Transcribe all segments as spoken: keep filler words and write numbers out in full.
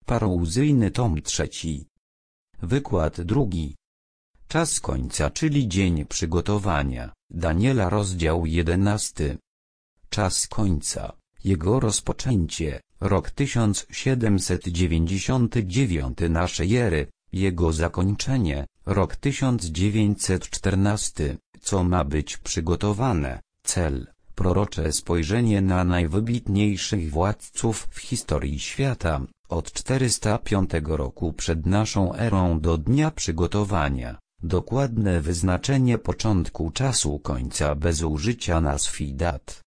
Parouzyjny tom trzeci. Wykład drugi. Czas końca, czyli dzień przygotowania. Daniela, rozdział jedenasty. Czas końca. Jego rozpoczęcie, rok tysiąc siedemset dziewięćdziesiąty dziewiąty naszej ery, jego zakończenie, rok tysiąc dziewięćset czternasty, co ma być przygotowane, cel, prorocze spojrzenie na najwybitniejszych władców w historii świata, od czterysta piątego roku przed naszą erą do dnia przygotowania, dokładne wyznaczenie początku czasu końca bez użycia nazw i dat.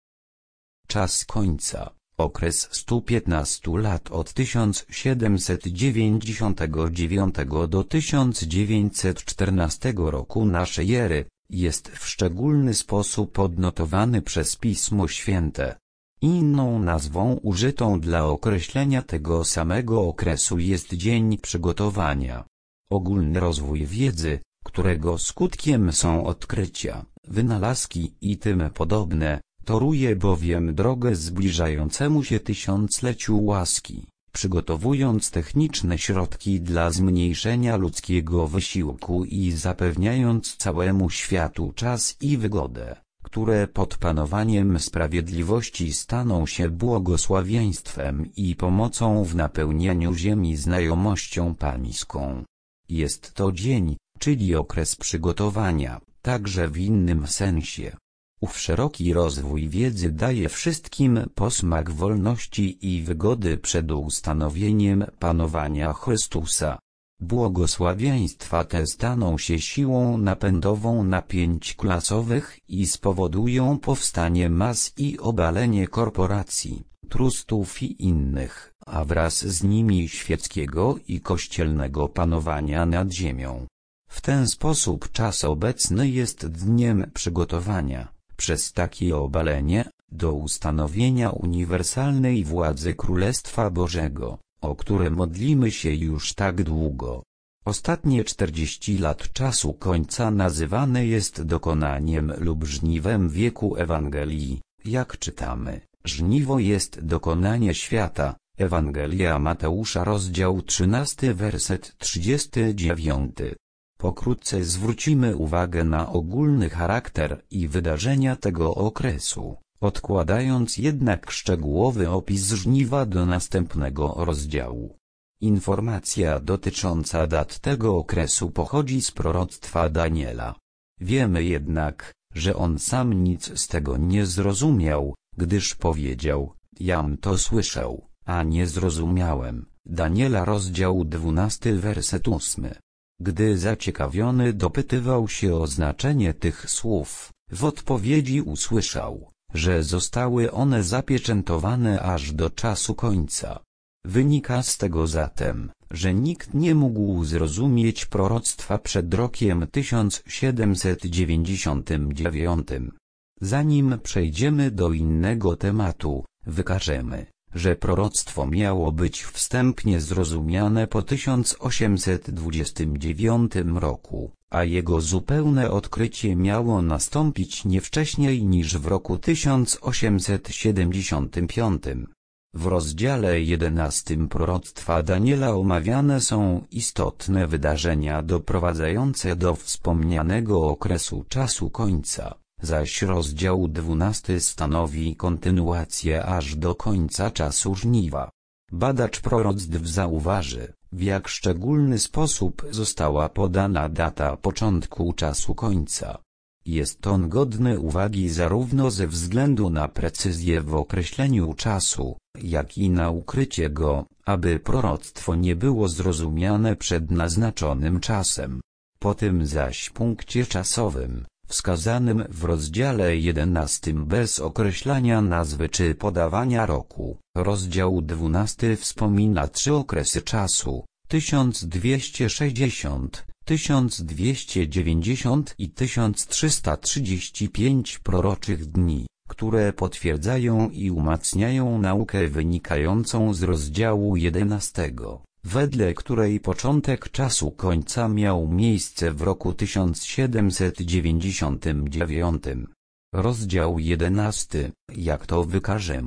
Czas końca, okres stu piętnastu lat od tysiąc siedemset dziewięćdziesiątego dziewiątego do tysiąc dziewięćset czternastego roku naszej ery, jest w szczególny sposób odnotowany przez Pismo Święte. Inną nazwą użytą dla określenia tego samego okresu jest dzień przygotowania. Ogólny rozwój wiedzy, którego skutkiem są odkrycia, wynalazki i tym podobne, toruje bowiem drogę zbliżającemu się tysiącleciu łaski, przygotowując techniczne środki dla zmniejszenia ludzkiego wysiłku i zapewniając całemu światu czas i wygodę, które pod panowaniem sprawiedliwości staną się błogosławieństwem i pomocą w napełnianiu ziemi znajomością pańską. Jest to dzień, czyli okres przygotowania, także w innym sensie. Ów szeroki rozwój wiedzy daje wszystkim posmak wolności i wygody przed ustanowieniem panowania Chrystusa. Błogosławieństwa te staną się siłą napędową napięć klasowych i spowodują powstanie mas i obalenie korporacji, trustów i innych, a wraz z nimi świeckiego i kościelnego panowania nad ziemią. W ten sposób czas obecny jest dniem przygotowania, przez takie obalenie, do ustanowienia uniwersalnej władzy Królestwa Bożego, o które modlimy się już tak długo. Ostatnie czterdzieści lat czasu końca nazywane jest dokonaniem lub żniwem wieku Ewangelii, jak czytamy. Żniwo jest dokonanie świata. Ewangelia Mateusza, rozdział trzynasty, werset trzydziesty dziewiąty. Pokrótce zwrócimy uwagę na ogólny charakter i wydarzenia tego okresu, odkładając jednak szczegółowy opis żniwa do następnego rozdziału. Informacja dotycząca dat tego okresu pochodzi z proroctwa Daniela. Wiemy jednak, że on sam nic z tego nie zrozumiał, gdyż powiedział: jam to słyszał, a nie zrozumiałem. Daniela, rozdział dwunasty, werset ósmy. Gdy zaciekawiony dopytywał się o znaczenie tych słów, w odpowiedzi usłyszał, że zostały one zapieczętowane aż do czasu końca. Wynika z tego zatem, że nikt nie mógł zrozumieć proroctwa przed rokiem tysiąc siedemset dziewięćdziesiątym dziewiątym. Zanim przejdziemy do innego tematu, wykażemy, że proroctwo miało być wstępnie zrozumiane po tysiąc osiemset dwudziestym dziewiątym roku, a jego zupełne odkrycie miało nastąpić nie wcześniej niż w roku tysiąc osiemset siedemdziesiątym piątym. W rozdziale jedenastym proroctwa Daniela omawiane są istotne wydarzenia doprowadzające do wspomnianego okresu czasu końca, zaś rozdział dwunasty stanowi kontynuację aż do końca czasu żniwa. Badacz proroctw zauważy, w jak szczególny sposób została podana data początku czasu końca. Jest on godny uwagi zarówno ze względu na precyzję w określeniu czasu, jak i na ukrycie go, aby proroctwo nie było zrozumiane przed naznaczonym czasem. Po tym zaś punkcie czasowym, wskazanym w rozdziale jedenastym bez określania nazwy czy podawania roku, rozdział dwunasty wspomina trzy okresy czasu: tysiąc dwieście sześćdziesiąt, tysiąc dwieście dziewięćdziesiąt i tysiąc trzysta trzydzieści pięć proroczych dni, które potwierdzają i umacniają naukę wynikającą z rozdziału jedenastego, wedle której początek czasu końca miał miejsce w roku tysiąc siedemset dziewięćdziesiątym dziewiątym. Rozdział jedenasty, jak to wykażemy,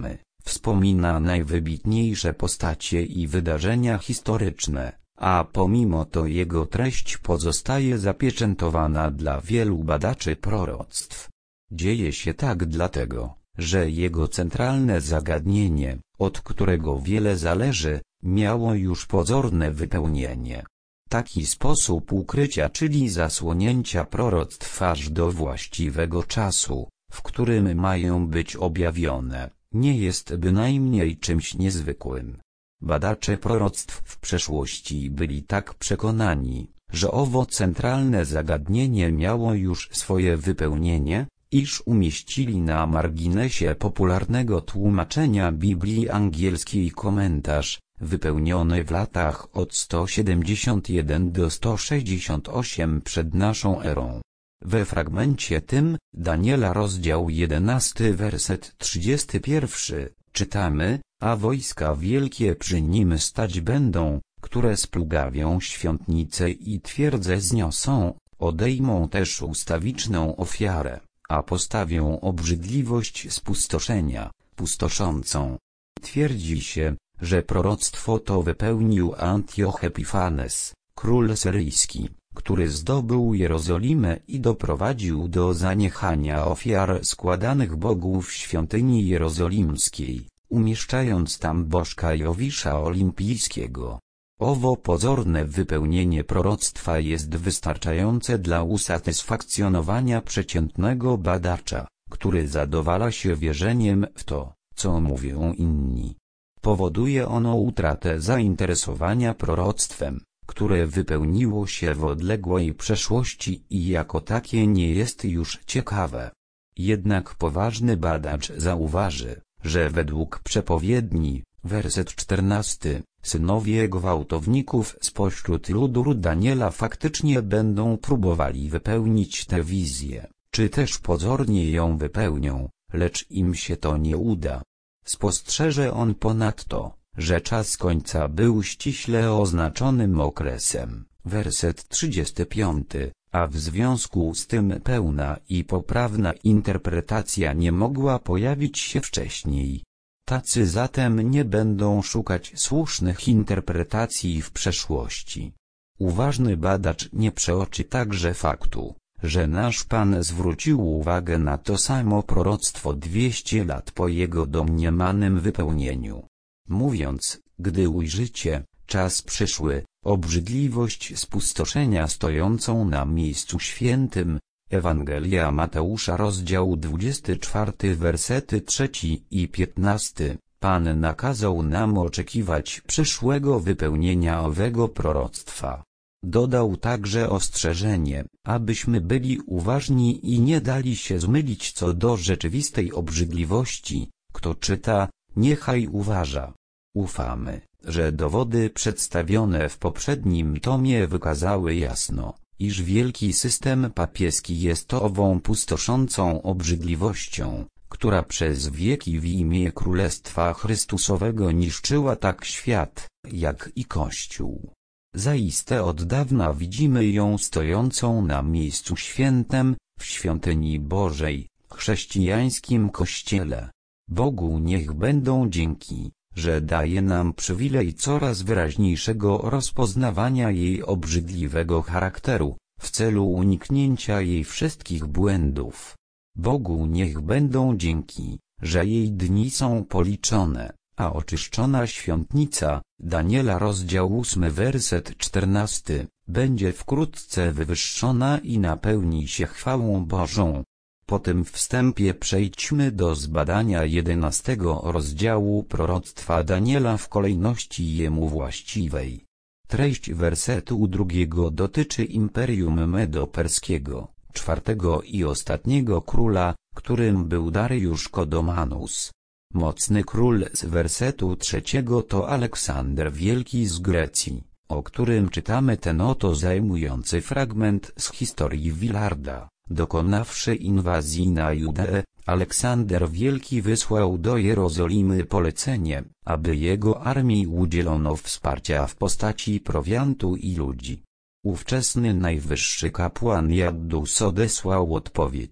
wspomina najwybitniejsze postacie i wydarzenia historyczne, a pomimo to jego treść pozostaje zapieczętowana dla wielu badaczy proroctw. Dzieje się tak dlatego, że jego centralne zagadnienie, od którego wiele zależy, miało już pozorne wypełnienie. Taki sposób ukrycia, czyli zasłonięcia proroctw aż do właściwego czasu, w którym mają być objawione, nie jest bynajmniej czymś niezwykłym. Badacze proroctw w przeszłości byli tak przekonani, że owo centralne zagadnienie miało już swoje wypełnienie, iż umieścili na marginesie popularnego tłumaczenia Biblii angielskiej komentarz, wypełniony w latach od sto siedemdziesiąt jeden do sto sześćdziesiąt osiem przed naszą erą. We fragmencie tym, Daniela rozdział jedenasty werset trzydziesty pierwszy, czytamy, a wojska wielkie przy nim stać będą, które splugawią świątnicę i twierdzę zniosą, odejmą też ustawiczną ofiarę, a postawią obrzydliwość spustoszenia, pustoszącą. Twierdzi się, że proroctwo to wypełnił Antioch Epifanes, król syryjski, który zdobył Jerozolimę i doprowadził do zaniechania ofiar składanych Bogu w świątyni jerozolimskiej, umieszczając tam bożka Jowisza Olimpijskiego. Owo pozorne wypełnienie proroctwa jest wystarczające dla usatysfakcjonowania przeciętnego badacza, który zadowala się wierzeniem w to, co mówią inni. Powoduje ono utratę zainteresowania proroctwem, które wypełniło się w odległej przeszłości i jako takie nie jest już ciekawe. Jednak poważny badacz zauważy, że według przepowiedni, werset czternasty, synowie gwałtowników spośród ludu Daniela faktycznie będą próbowali wypełnić tę wizję, czy też pozornie ją wypełnią, lecz im się to nie uda. Spostrzeże on ponadto, że czas końca był ściśle oznaczonym okresem, werset trzydziesty piąty, a w związku z tym pełna i poprawna interpretacja nie mogła pojawić się wcześniej. Tacy zatem nie będą szukać słusznych interpretacji w przeszłości. Uważny badacz nie przeoczy także faktu, że nasz Pan zwrócił uwagę na to samo proroctwo dwieście lat po jego domniemanym wypełnieniu. Mówiąc, gdy ujrzycie, czas przyszły, obrzydliwość spustoszenia stojącą na miejscu świętym. Ewangelia Mateusza rozdział dwudziesty czwarty wersety trzeci i piętnasty. Pan nakazał nam oczekiwać przyszłego wypełnienia owego proroctwa. Dodał także ostrzeżenie, abyśmy byli uważni i nie dali się zmylić co do rzeczywistej obrzydliwości. Kto czyta, niechaj uważa. Ufamy, że dowody przedstawione w poprzednim tomie wykazały jasno, iż wielki system papieski jest ową pustoszącą obrzydliwością, która przez wieki w imię Królestwa Chrystusowego niszczyła tak świat, jak i Kościół. Zaiste od dawna widzimy ją stojącą na miejscu świętym, w świątyni Bożej, chrześcijańskim Kościele. Bogu niech będą dzięki, że daje nam przywilej coraz wyraźniejszego rozpoznawania jej obrzydliwego charakteru, w celu uniknięcia jej wszystkich błędów. Bogu niech będą dzięki, że jej dni są policzone, a oczyszczona świątnica, Daniela rozdział ósmy werset czternasty, będzie wkrótce wywyższona i napełni się chwałą Bożą. Po tym wstępie przejdźmy do zbadania jedenastego rozdziału proroctwa Daniela w kolejności jemu właściwej. Treść wersetu drugiego dotyczy Imperium Medo-Perskiego, czwartego i ostatniego króla, którym był Dariusz Kodomanus. Mocny król z wersetu trzeciego to Aleksander Wielki z Grecji, o którym czytamy ten oto zajmujący fragment z historii Wilarda. Dokonawszy inwazji na Judeę, Aleksander Wielki wysłał do Jerozolimy polecenie, aby jego armii udzielono wsparcia w postaci prowiantu i ludzi. Ówczesny najwyższy kapłan Jaddus odesłał odpowiedź,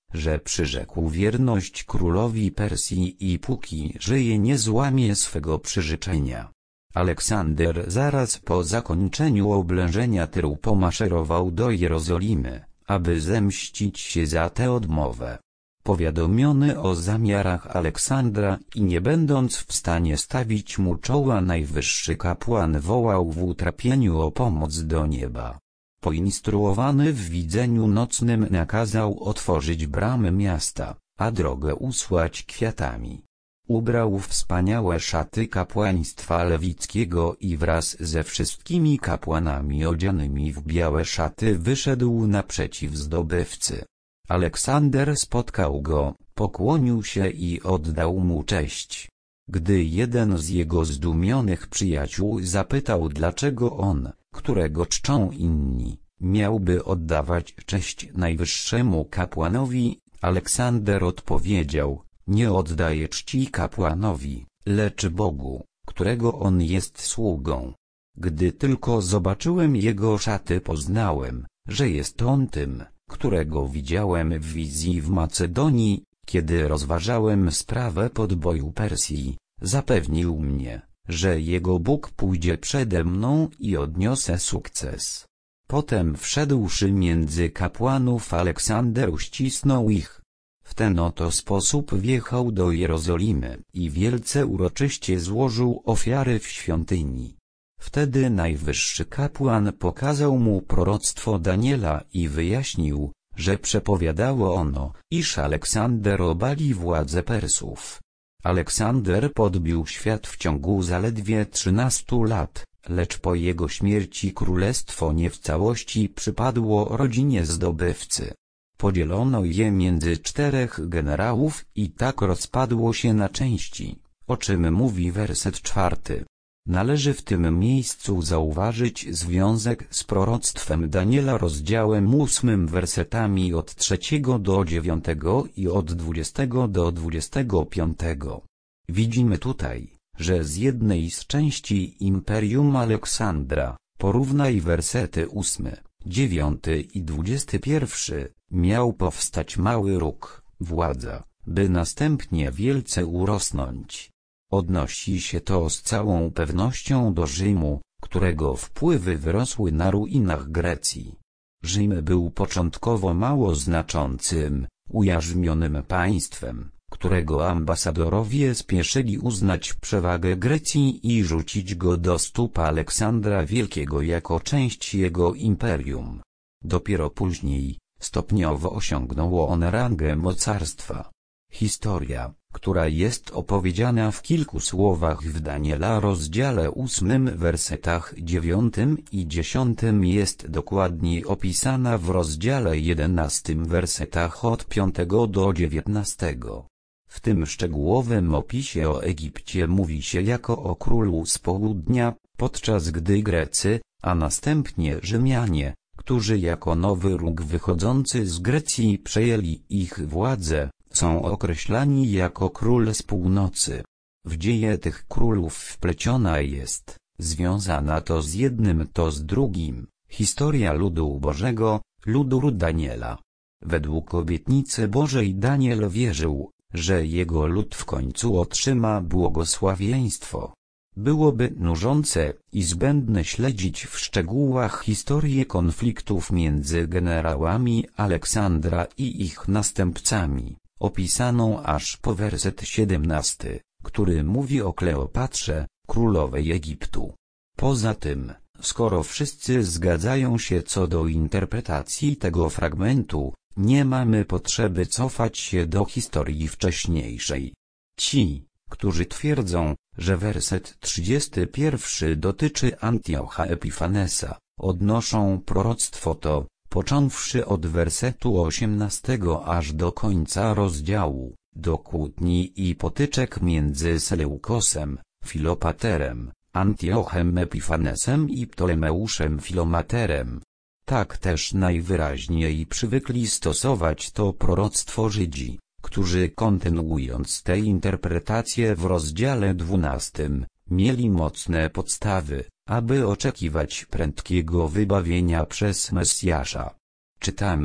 że przyrzekł wierność królowi Persji i póki żyje nie złamie swego przyrzeczenia. Aleksander zaraz po zakończeniu oblężenia Tyru pomaszerował do Jerozolimy, aby zemścić się za tę odmowę. Powiadomiony o zamiarach Aleksandra i nie będąc w stanie stawić mu czoła, najwyższy kapłan wołał w utrapieniu o pomoc do nieba. Poinstruowany w widzeniu nocnym nakazał otworzyć bramy miasta, a drogę usłać kwiatami. Ubrał wspaniałe szaty kapłaństwa lewickiego i wraz ze wszystkimi kapłanami odzianymi w białe szaty wyszedł naprzeciw zdobywcy. Aleksander spotkał go, pokłonił się i oddał mu cześć. Gdy jeden z jego zdumionych przyjaciół zapytał, dlaczego on, którego czczą inni, miałby oddawać cześć najwyższemu kapłanowi, Aleksander odpowiedział: nie oddaję czci kapłanowi, lecz Bogu, którego on jest sługą. Gdy tylko zobaczyłem jego szaty, poznałem, że jest on tym, którego widziałem w wizji w Macedonii, kiedy rozważałem sprawę podboju Persji. Zapewnił mnie, że jego Bóg pójdzie przede mną i odniosę sukces. Potem wszedłszy między kapłanów, Aleksander uścisnął ich. W ten oto sposób wjechał do Jerozolimy i wielce uroczyście złożył ofiary w świątyni. Wtedy najwyższy kapłan pokazał mu proroctwo Daniela i wyjaśnił, że przepowiadało ono, iż Aleksander obali władzę Persów. Aleksander podbił świat w ciągu zaledwie trzynastu lat, lecz po jego śmierci królestwo nie w całości przypadło rodzinie zdobywcy. Podzielono je między czterech generałów i tak rozpadło się na części, o czym mówi werset czwarty. Należy w tym miejscu zauważyć związek z proroctwem Daniela rozdziałem ósmym wersetami od trzeciego do dziewiątego i od dwudziestego do dwudziestego piątego. Widzimy tutaj, że z jednej z części imperium Aleksandra, porównaj wersety ósmy, dziewiąty i dwudziesty pierwszy, miał powstać mały róg, władza, by następnie wielce urosnąć. Odnosi się to z całą pewnością do Rzymu, którego wpływy wyrosły na ruinach Grecji. Rzym był początkowo mało znaczącym, ujarzmionym państwem, którego ambasadorowie spieszyli uznać przewagę Grecji i rzucić go do stóp Aleksandra Wielkiego jako część jego imperium. Dopiero później, stopniowo osiągnął on rangę mocarstwa. Historia, która jest opowiedziana w kilku słowach w Daniela rozdziale ósmym wersetach dziewiątym i dziesiątym, jest dokładniej opisana w rozdziale jedenastym wersetach od piątego do dziewiętnastego. W tym szczegółowym opisie o Egipcie mówi się jako o królu z południa, podczas gdy Grecy, a następnie Rzymianie, którzy jako nowy róg wychodzący z Grecji przejęli ich władzę, są określani jako król z północy. W dzieje tych królów wpleciona jest, związana to z jednym to z drugim, historia ludu Bożego, ludu Daniela. Według obietnicy Bożej Daniel wierzył, że jego lud w końcu otrzyma błogosławieństwo. Byłoby nużące i zbędne śledzić w szczegółach historię konfliktów między generałami Aleksandra i ich następcami, opisaną aż po werset siedemnasty, który mówi o Kleopatrze, królowej Egiptu. Poza tym, skoro wszyscy zgadzają się co do interpretacji tego fragmentu, nie mamy potrzeby cofać się do historii wcześniejszej. Ci, którzy twierdzą, że werset trzydziesty pierwszy dotyczy Antiocha Epifanesa, odnoszą proroctwo to, począwszy od wersetu osiemnastego aż do końca rozdziału, do kłótni i potyczek między Seleukosem, Filopaterem, Antiochem Epifanesem i Ptolemeuszem Filomaterem. Tak też najwyraźniej przywykli stosować to proroctwo Żydzi, którzy kontynuując tę interpretację w rozdziale dwunastym, mieli mocne podstawy, aby oczekiwać prędkiego wybawienia przez Mesjasza. Czytamy,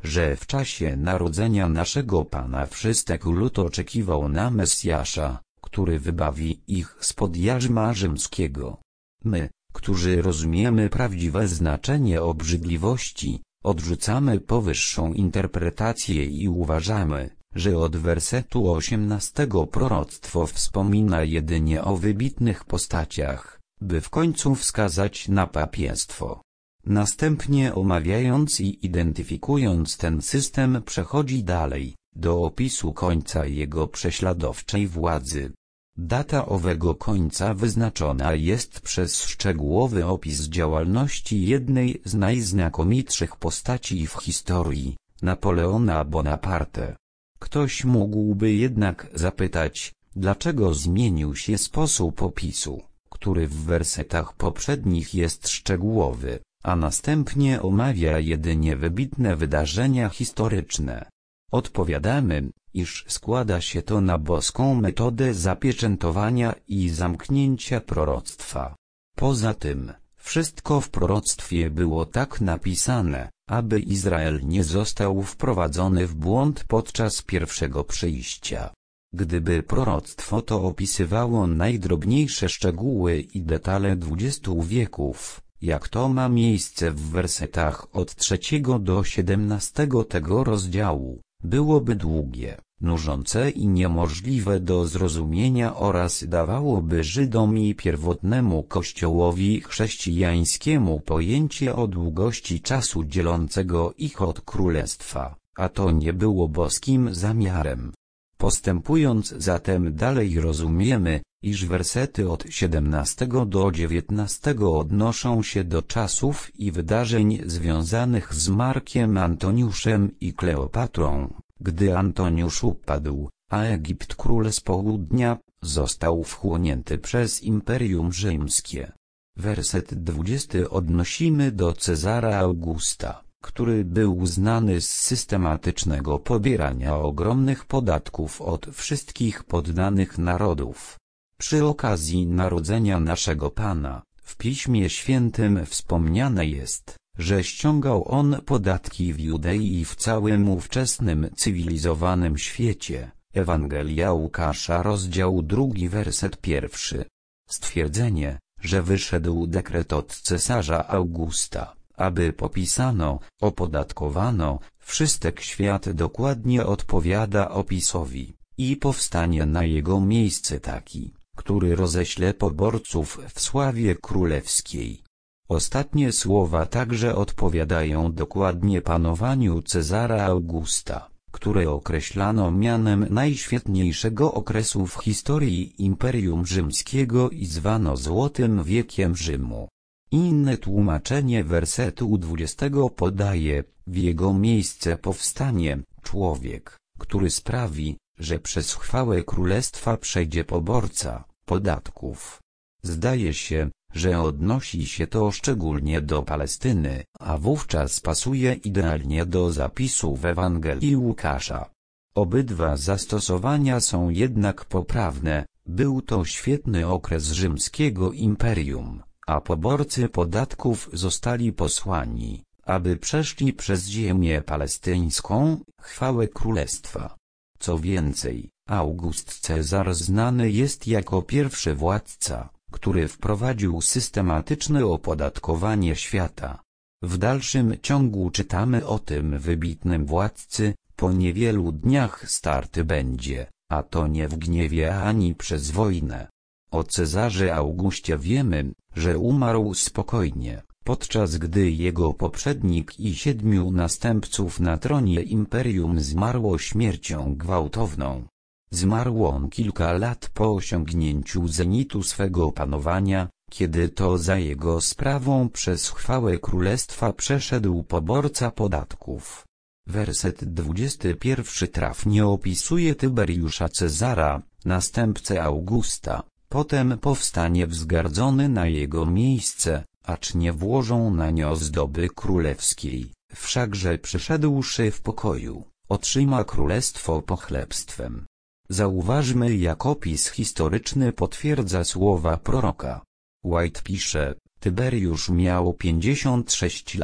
że w czasie narodzenia naszego Pana wszystek lud oczekiwał na Mesjasza, który wybawi ich spod jarzma rzymskiego. My, którzy rozumiemy prawdziwe znaczenie obrzydliwości, odrzucamy powyższą interpretację i uważamy, że od wersetu osiemnastego proroctwo wspomina jedynie o wybitnych postaciach, by w końcu wskazać na papiestwo. Następnie omawiając i identyfikując ten system przechodzi dalej, do opisu końca jego prześladowczej władzy. Data owego końca wyznaczona jest przez szczegółowy opis działalności jednej z najznakomitszych postaci w historii, Napoleona Bonaparte. Ktoś mógłby jednak zapytać, dlaczego zmienił się sposób opisu, który w wersetach poprzednich jest szczegółowy, a następnie omawia jedynie wybitne wydarzenia historyczne. Odpowiadamy, iż składa się to na boską metodę zapieczętowania i zamknięcia proroctwa. Poza tym, wszystko w proroctwie było tak napisane, aby Izrael nie został wprowadzony w błąd podczas pierwszego przyjścia. Gdyby proroctwo to opisywało najdrobniejsze szczegóły i detale dwudziestu wieków, jak to ma miejsce w wersetach od trzeciego do siedemnastego tego rozdziału, byłoby długie, nużące i niemożliwe do zrozumienia oraz dawałoby Żydom i pierwotnemu Kościołowi chrześcijańskiemu pojęcie o długości czasu dzielącego ich od królestwa, a to nie było boskim zamiarem. Postępując zatem dalej rozumiemy, iż wersety od siedemnastego do dziewiętnastego odnoszą się do czasów i wydarzeń związanych z Markiem Antoniuszem i Kleopatrą, gdy Antoniusz upadł, a Egipt król z południa został wchłonięty przez Imperium Rzymskie. Werset dwudziesty odnosimy do Cezara Augusta, który był znany z systematycznego pobierania ogromnych podatków od wszystkich poddanych narodów. Przy okazji narodzenia naszego Pana, w Piśmie Świętym wspomniane jest, że ściągał on podatki w Judei i w całym ówczesnym cywilizowanym świecie. Ewangelia Łukasza rozdział drugi werset pierwszy. Stwierdzenie, że wyszedł dekret od cesarza Augusta, aby popisano, opodatkowano, wszystek świat dokładnie odpowiada opisowi, i powstanie na jego miejsce taki, który roześle poborców w sławie królewskiej. Ostatnie słowa także odpowiadają dokładnie panowaniu Cezara Augusta, które określano mianem najświetniejszego okresu w historii Imperium Rzymskiego i zwano Złotym Wiekiem Rzymu. Inne tłumaczenie wersetu dwudziestego podaje, w jego miejsce powstanie człowiek, który sprawi, że przez chwałę królestwa przejdzie poborca podatków. Zdaje się, że odnosi się to szczególnie do Palestyny, a wówczas pasuje idealnie do zapisu w Ewangelii Łukasza. Obydwa zastosowania są jednak poprawne, był to świetny okres rzymskiego imperium, a poborcy podatków zostali posłani, aby przeszli przez ziemię palestyńską, chwałę królestwa. Co więcej, August Cezar znany jest jako pierwszy władca, który wprowadził systematyczne opodatkowanie świata. W dalszym ciągu czytamy o tym wybitnym władcy, po niewielu dniach starty będzie, a to nie w gniewie ani przez wojnę. O Cezarze Augustie wiemy, że umarł spokojnie, podczas gdy jego poprzednik i siedmiu następców na tronie imperium zmarło śmiercią gwałtowną. Zmarł on kilka lat po osiągnięciu zenitu swego panowania, kiedy to za jego sprawą przez chwałę królestwa przeszedł poborca podatków. Werset dwudziesty pierwszy trafnie opisuje Tyberiusza Cezara, następcę Augusta, potem powstanie wzgardzony na jego miejsce, acz nie włożą na nie ozdoby królewskiej, wszakże przyszedłszy w pokoju, otrzyma królestwo pochlebstwem. Zauważmy, jak opis historyczny potwierdza słowa proroka. White pisze, Tyberiusz miał pięćdziesiąt sześć lat,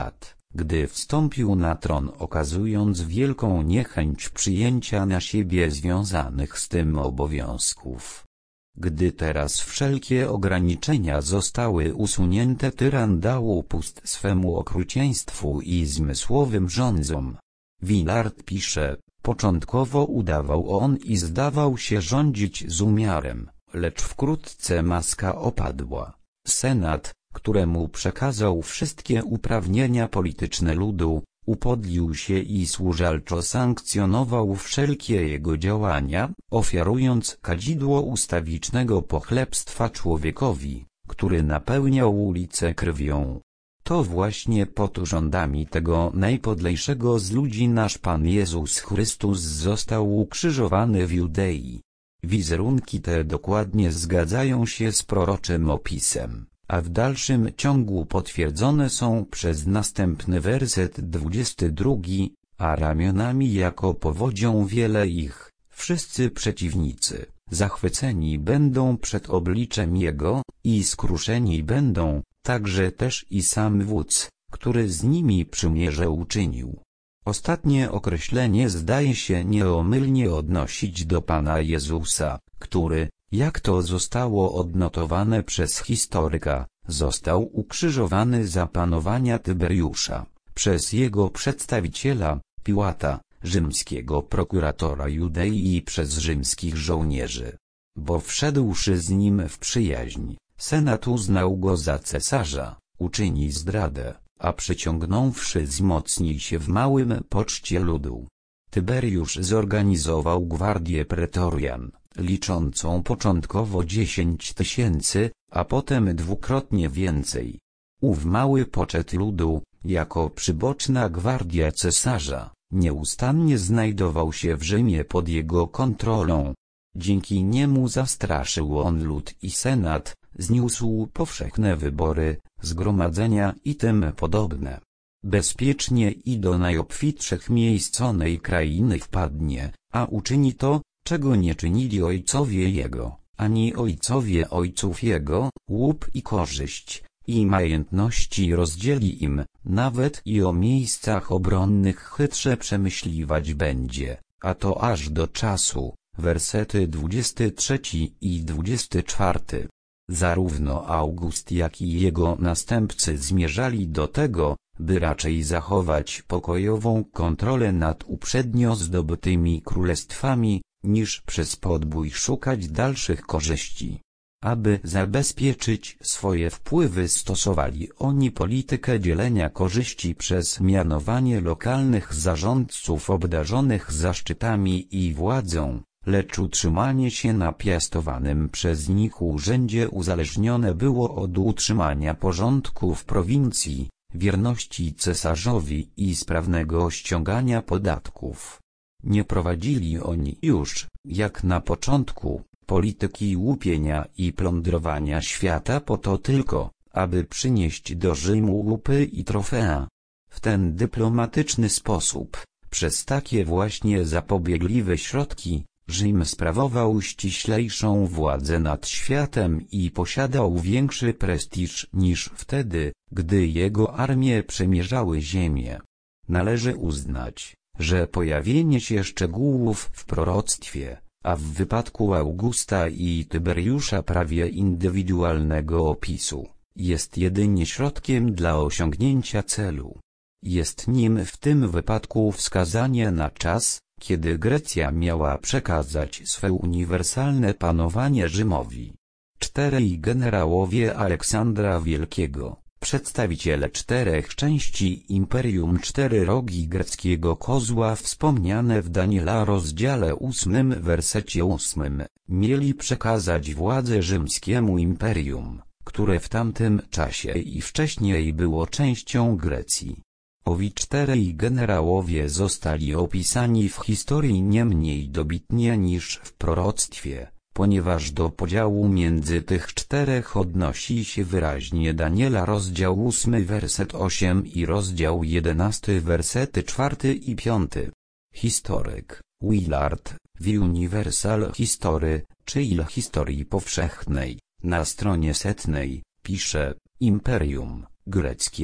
gdy wstąpił na tron, okazując wielką niechęć przyjęcia na siebie związanych z tym obowiązków. Gdy teraz wszelkie ograniczenia zostały usunięte, tyran dał upust swemu okrucieństwu i zmysłowym żądzom. Villard pisze, początkowo udawał on i zdawał się rządzić z umiarem, lecz wkrótce maska opadła. Senat, któremu przekazał wszystkie uprawnienia polityczne ludu, upodlił się i służalczo sankcjonował wszelkie jego działania, ofiarując kadzidło ustawicznego pochlebstwa człowiekowi, który napełniał ulice krwią. To właśnie pod rządami tego najpodlejszego z ludzi nasz Pan Jezus Chrystus został ukrzyżowany w Judei. Wizerunki te dokładnie zgadzają się z proroczym opisem, a w dalszym ciągu potwierdzone są przez następny werset dwudziesty drugi, a ramionami jako powodzią wiele ich, wszyscy przeciwnicy, zachwyceni będą przed obliczem Jego, i skruszeni będą, także też i sam wódz, który z nimi przymierze uczynił. Ostatnie określenie zdaje się nieomylnie odnosić do Pana Jezusa, który, jak to zostało odnotowane przez historyka, został ukrzyżowany za panowania Tyberiusza, przez jego przedstawiciela, Piłata, rzymskiego prokuratora Judei i przez rzymskich żołnierzy. Bo wszedłszy z nim w przyjaźń, senat uznał go za cesarza, uczyni zdradę, a przyciągnąwszy wzmocni się w małym poczcie ludu. Tyberiusz zorganizował gwardię pretorian, liczącą początkowo dziesięć tysięcy, a potem dwukrotnie więcej. Ów mały poczet ludu, jako przyboczna gwardia cesarza, nieustannie znajdował się w Rzymie pod jego kontrolą. Dzięki niemu zastraszył on lud i senat, zniósł powszechne wybory, zgromadzenia i tym podobne. Bezpiecznie i do najobfitszych miejsc onej krainy wpadnie, a uczyni to, czego nie czynili ojcowie jego, ani ojcowie ojców jego, łup i korzyść, i majątności rozdzieli im, nawet i o miejscach obronnych chytrze przemyśliwać będzie, a to aż do czasu. Wersety dwudziesty trzeci i dwudziesty czwarty. Zarówno August, jak i jego następcy zmierzali do tego, by raczej zachować pokojową kontrolę nad uprzednio zdobytymi królestwami, niż przez podbój szukać dalszych korzyści. Aby zabezpieczyć swoje wpływy, stosowali oni politykę dzielenia korzyści przez mianowanie lokalnych zarządców obdarzonych zaszczytami i władzą, lecz utrzymanie się na piastowanym przez nich urzędzie uzależnione było od utrzymania porządku w prowincji, wierności cesarzowi i sprawnego ściągania podatków. Nie prowadzili oni już, jak na początku, polityki łupienia i plądrowania świata po to tylko, aby przynieść do Rzymu łupy i trofea. W ten dyplomatyczny sposób, przez takie właśnie zapobiegliwe środki, Rzym sprawował ściślejszą władzę nad światem i posiadał większy prestiż niż wtedy, gdy jego armie przemierzały ziemię. Należy uznać, że pojawienie się szczegółów w proroctwie, a w wypadku Augusta i Tyberiusza prawie indywidualnego opisu, jest jedynie środkiem dla osiągnięcia celu. Jest nim w tym wypadku wskazanie na czas, kiedy Grecja miała przekazać swe uniwersalne panowanie Rzymowi. Czterej generałowie Aleksandra Wielkiego, przedstawiciele czterech części imperium, cztery rogi greckiego kozła wspomniane w Daniela rozdziale ósmym wersecie ósmym, mieli przekazać władzę rzymskiemu imperium, które w tamtym czasie i wcześniej było częścią Grecji. Owi czterej generałowie zostali opisani w historii nie mniej dobitnie niż w proroctwie, ponieważ do podziału między tych czterech odnosi się wyraźnie Daniela rozdział ósmy werset osiem i rozdział jedenasty wersety czwarty i piąty. Historyk Willard, w Universal History, czyli historii powszechnej, na stronie setnej, pisze, imperium greckie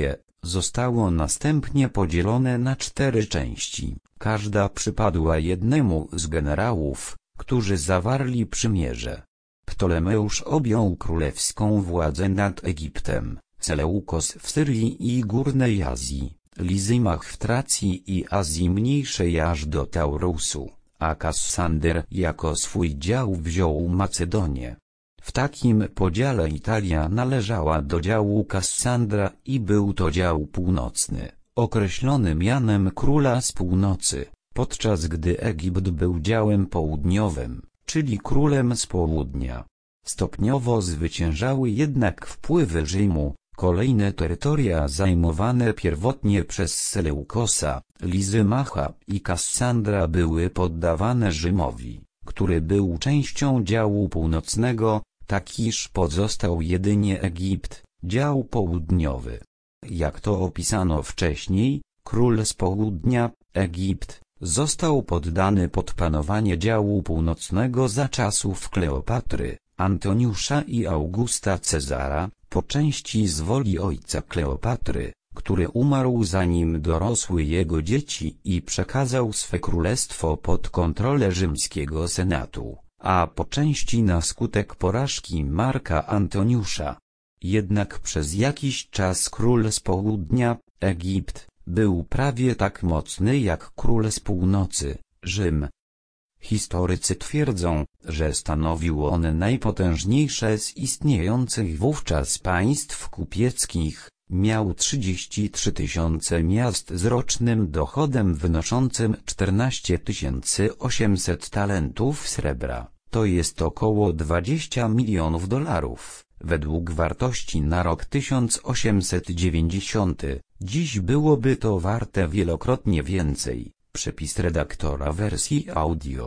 Zostało następnie podzielone na cztery części, każda przypadła jednemu z generałów, którzy zawarli przymierze. Ptolemeusz objął królewską władzę nad Egiptem, Seleukos w Syrii i Górnej Azji, Lizymach w Tracji i Azji Mniejszej aż do Taurusu, a Kassander jako swój dział wziął Macedonię. W takim podziale Italia należała do działu Kassandra i był to dział północny, określony mianem króla z północy, podczas gdy Egipt był działem południowym, czyli królem z południa. Stopniowo zwyciężały jednak wpływy Rzymu, kolejne terytoria zajmowane pierwotnie przez Seleukosa, Lizymacha i Kassandra były poddawane Rzymowi, który był częścią działu północnego, tak iż pozostał jedynie Egipt, dział południowy. Jak to opisano wcześniej, król z południa, Egipt, został poddany pod panowanie działu północnego za czasów Kleopatry, Antoniusza i Augusta Cezara, po części z woli ojca Kleopatry, który umarł zanim dorosły jego dzieci i przekazał swe królestwo pod kontrolę rzymskiego senatu, a po części na skutek porażki Marka Antoniusza. Jednak przez jakiś czas król z południa, Egipt, był prawie tak mocny jak król z północy, Rzym. Historycy twierdzą, że stanowił on najpotężniejsze z istniejących wówczas państw kupieckich, miał trzydzieści trzy tysiące miast z rocznym dochodem wynoszącym czternaście tysięcy osiemset talentów srebra, to jest około dwadzieścia milionów dolarów, według wartości na rok tysiąc osiemset dziewięćdziesiąty, dziś byłoby to warte wielokrotnie więcej. Przepis redaktora wersji audio.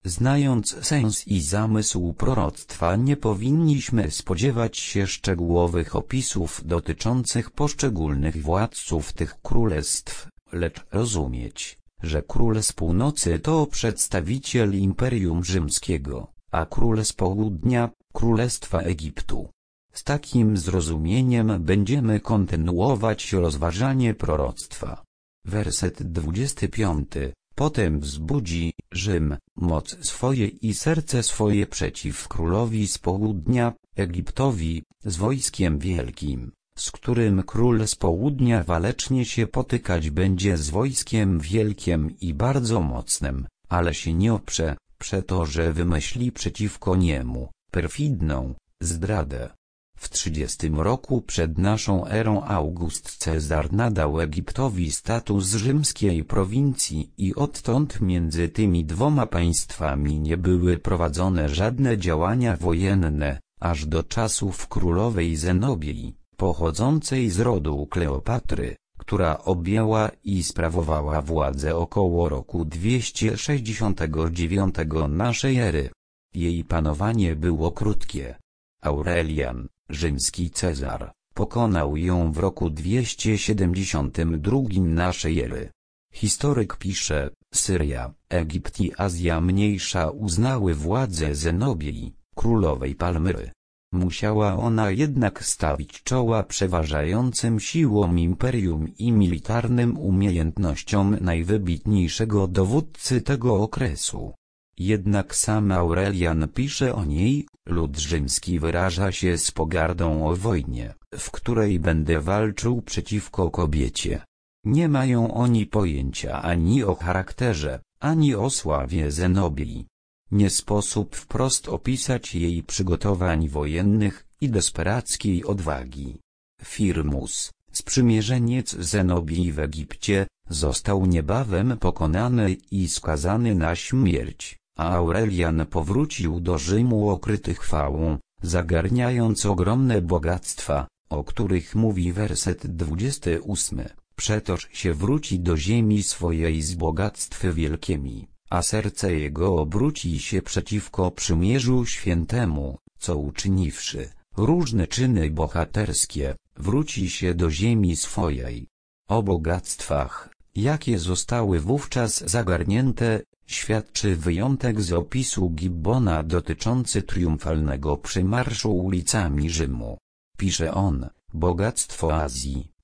Znając sens i zamysł proroctwa, nie powinniśmy spodziewać się szczegółowych opisów dotyczących poszczególnych władców tych królestw, lecz rozumieć, że król z północy to przedstawiciel Imperium Rzymskiego, a król z południa – Królestwa Egiptu. Z takim zrozumieniem będziemy kontynuować rozważanie proroctwa. Werset dwudziesty piąty. Potem wzbudzi Rzym moc swoje i serce swoje przeciw królowi z południa, Egiptowi, z wojskiem wielkim, z którym król z południa walecznie się potykać będzie z wojskiem wielkim i bardzo mocnym, ale się nie oprze, przeto że wymyśli przeciwko niemu perfidną zdradę. W trzydziestym roku przed naszą erą August Cezar nadał Egiptowi status rzymskiej prowincji i odtąd między tymi dwoma państwami nie były prowadzone żadne działania wojenne, aż do czasów królowej Zenobii, pochodzącej z rodu Kleopatry, która objęła i sprawowała władzę około roku dwieście sześćdziesiątego dziewiątego naszej ery. Jej panowanie było krótkie. Aurelian, rzymski Cezar, pokonał ją w roku dwieście siedemdziesiątym drugim naszej ery. Historyk pisze, Syria, Egipt i Azja Mniejsza uznały władzę Zenobii, królowej Palmyry. Musiała ona jednak stawić czoła przeważającym siłom imperium i militarnym umiejętnościom najwybitniejszego dowódcy tego okresu. Jednak sam Aurelian pisze o niej, lud rzymski wyraża się z pogardą o wojnie, w której będę walczył przeciwko kobiecie. Nie mają oni pojęcia ani o charakterze, ani o sławie Zenobii. Nie sposób wprost opisać jej przygotowań wojennych i desperackiej odwagi. Firmus, sprzymierzeniec Zenobii w Egipcie, został niebawem pokonany i skazany na śmierć, a Aurelian powrócił do Rzymu okryty chwałą, zagarniając ogromne bogactwa, o których mówi werset dwudziesty ósmy. Przetoż się wróci do ziemi swojej z bogactw wielkimi, a serce jego obróci się przeciwko przymierzu świętemu, co uczyniwszy różne czyny bohaterskie, wróci się do ziemi swojej. O bogactwach, jakie zostały wówczas zagarnięte, świadczy wyjątek z opisu Gibbona dotyczący triumfalnego przymarszu ulicami Rzymu. Pisze on, bogactwo Azji,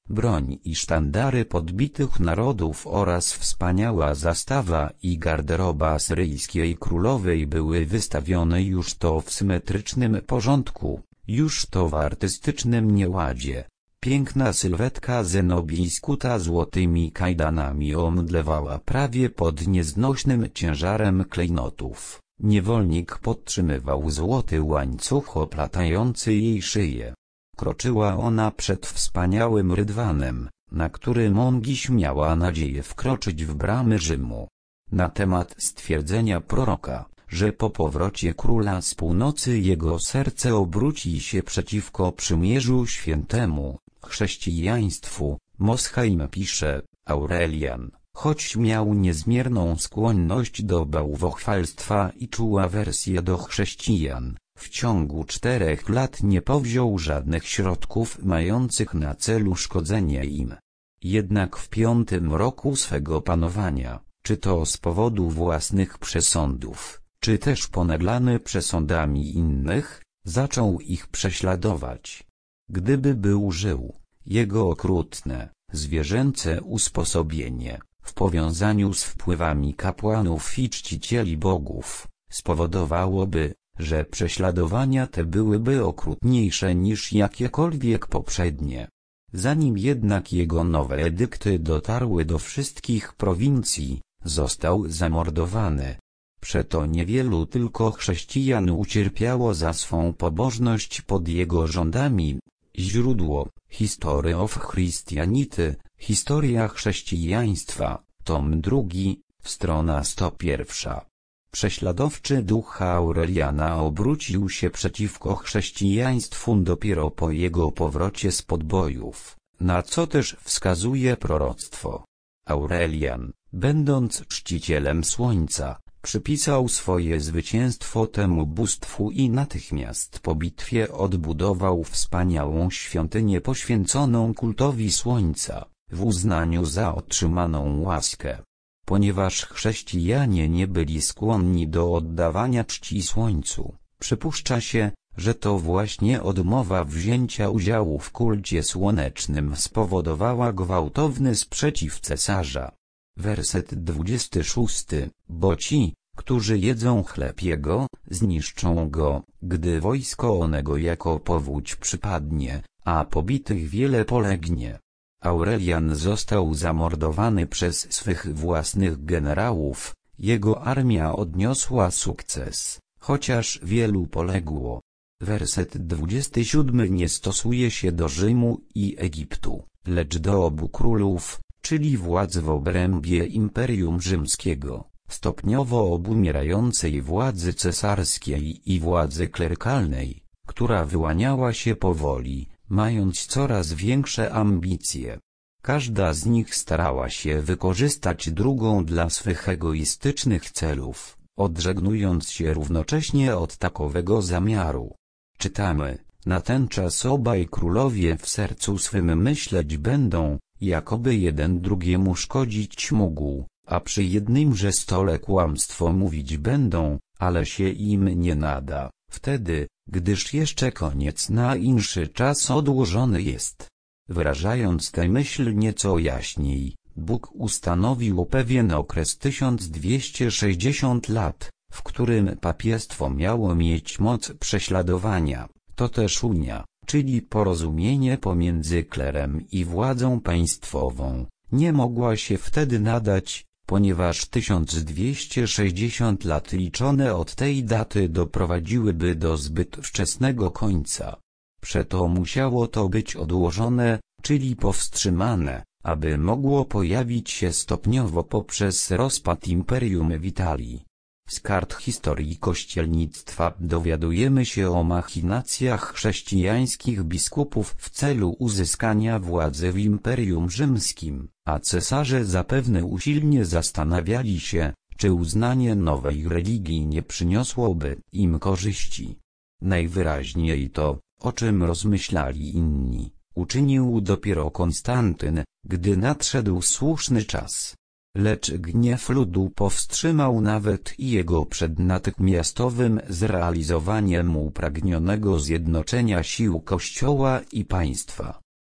broń i sztandary podbitych narodów oraz wspaniała zastawa i garderoba asyryjskiej królowej były wystawione już to w symetrycznym porządku, już to w artystycznym nieładzie. Piękna sylwetka Zenobii skuta złotymi kajdanami omdlewała prawie pod nieznośnym ciężarem klejnotów. Niewolnik podtrzymywał złoty łańcuch oplatający jej szyję. Kroczyła ona przed wspaniałym rydwanem, na którym on dziś miała nadzieję wkroczyć w bramy Rzymu. Na temat stwierdzenia proroka, że po powrocie króla z północy jego serce obróci się przeciwko przymierzu świętemu, chrześcijaństwu, Mosheim pisze, Aurelian, choć miał niezmierną skłonność do bałwochwalstwa i czuł awersję do chrześcijan, w ciągu czterech lat nie powziął żadnych środków mających na celu szkodzenie im. Jednak w piątym roku swego panowania, czy to z powodu własnych przesądów, czy też ponaglany przesądami innych, zaczął ich prześladować. Gdyby był żył, jego okrutne, zwierzęce usposobienie, w powiązaniu z wpływami kapłanów i czcicieli bogów, spowodowałoby, że prześladowania te byłyby okrutniejsze niż jakiekolwiek poprzednie. Zanim jednak jego nowe edykty dotarły do wszystkich prowincji, został zamordowany. Przeto niewielu tylko chrześcijan ucierpiało za swą pobożność pod jego rządami. Źródło, History of Christianity, Historia chrześcijaństwa, tom drugi, strona sto pierwsza. Prześladowczy duch Aureliana obrócił się przeciwko chrześcijaństwu dopiero po jego powrocie z podbojów, na co też wskazuje proroctwo. Aurelian, będąc czcicielem słońca, przypisał swoje zwycięstwo temu bóstwu i natychmiast po bitwie odbudował wspaniałą świątynię poświęconą kultowi słońca, w uznaniu za otrzymaną łaskę. Ponieważ chrześcijanie nie byli skłonni do oddawania czci słońcu, przypuszcza się, że to właśnie odmowa wzięcia udziału w kulcie słonecznym spowodowała gwałtowny sprzeciw cesarza. Werset dwudziesty szósty. Bo ci, którzy jedzą chleb jego, zniszczą go, gdy wojsko onego jako powódź przypadnie, a pobitych wiele polegnie. Aurelian został zamordowany przez swych własnych generałów, jego armia odniosła sukces, chociaż wielu poległo. Werset dwudziesty siódmy nie stosuje się do Rzymu i Egiptu, lecz do obu królów, czyli władz w obrębie Imperium Rzymskiego, stopniowo obumierającej władzy cesarskiej i władzy klerkalnej, która wyłaniała się powoli, mając coraz większe ambicje. Każda z nich starała się wykorzystać drugą dla swych egoistycznych celów, odżegnując się równocześnie od takowego zamiaru. Czytamy, na ten czas obaj królowie w sercu swym myśleć będą, jakoby jeden drugiemu szkodzić mógł, a przy jednymże stole kłamstwo mówić będą, ale się im nie nada, wtedy, gdyż jeszcze koniec na inszy czas odłożony jest. Wyrażając tę myśl nieco jaśniej, Bóg ustanowił pewien okres tysiąc dwieście sześćdziesiąt lat, w którym papiestwo miało mieć moc prześladowania, to też unia, czyli porozumienie pomiędzy klerem i władzą państwową, nie mogła się wtedy nadać, ponieważ tysiąc dwieście sześćdziesiąt lat liczone od tej daty doprowadziłyby do zbyt wczesnego końca. Przeto musiało to być odłożone, czyli powstrzymane, aby mogło pojawić się stopniowo poprzez rozpad Imperium Vitalii. Z kart historii kościelnictwa dowiadujemy się o machinacjach chrześcijańskich biskupów w celu uzyskania władzy w Imperium Rzymskim, a cesarze zapewne usilnie zastanawiali się, czy uznanie nowej religii nie przyniosłoby im korzyści. Najwyraźniej to, o czym rozmyślali inni, uczynił dopiero Konstantyn, gdy nadszedł słuszny czas. Lecz gniew ludu powstrzymał nawet i jego przed natychmiastowym zrealizowaniem upragnionego zjednoczenia sił Kościoła i państwa.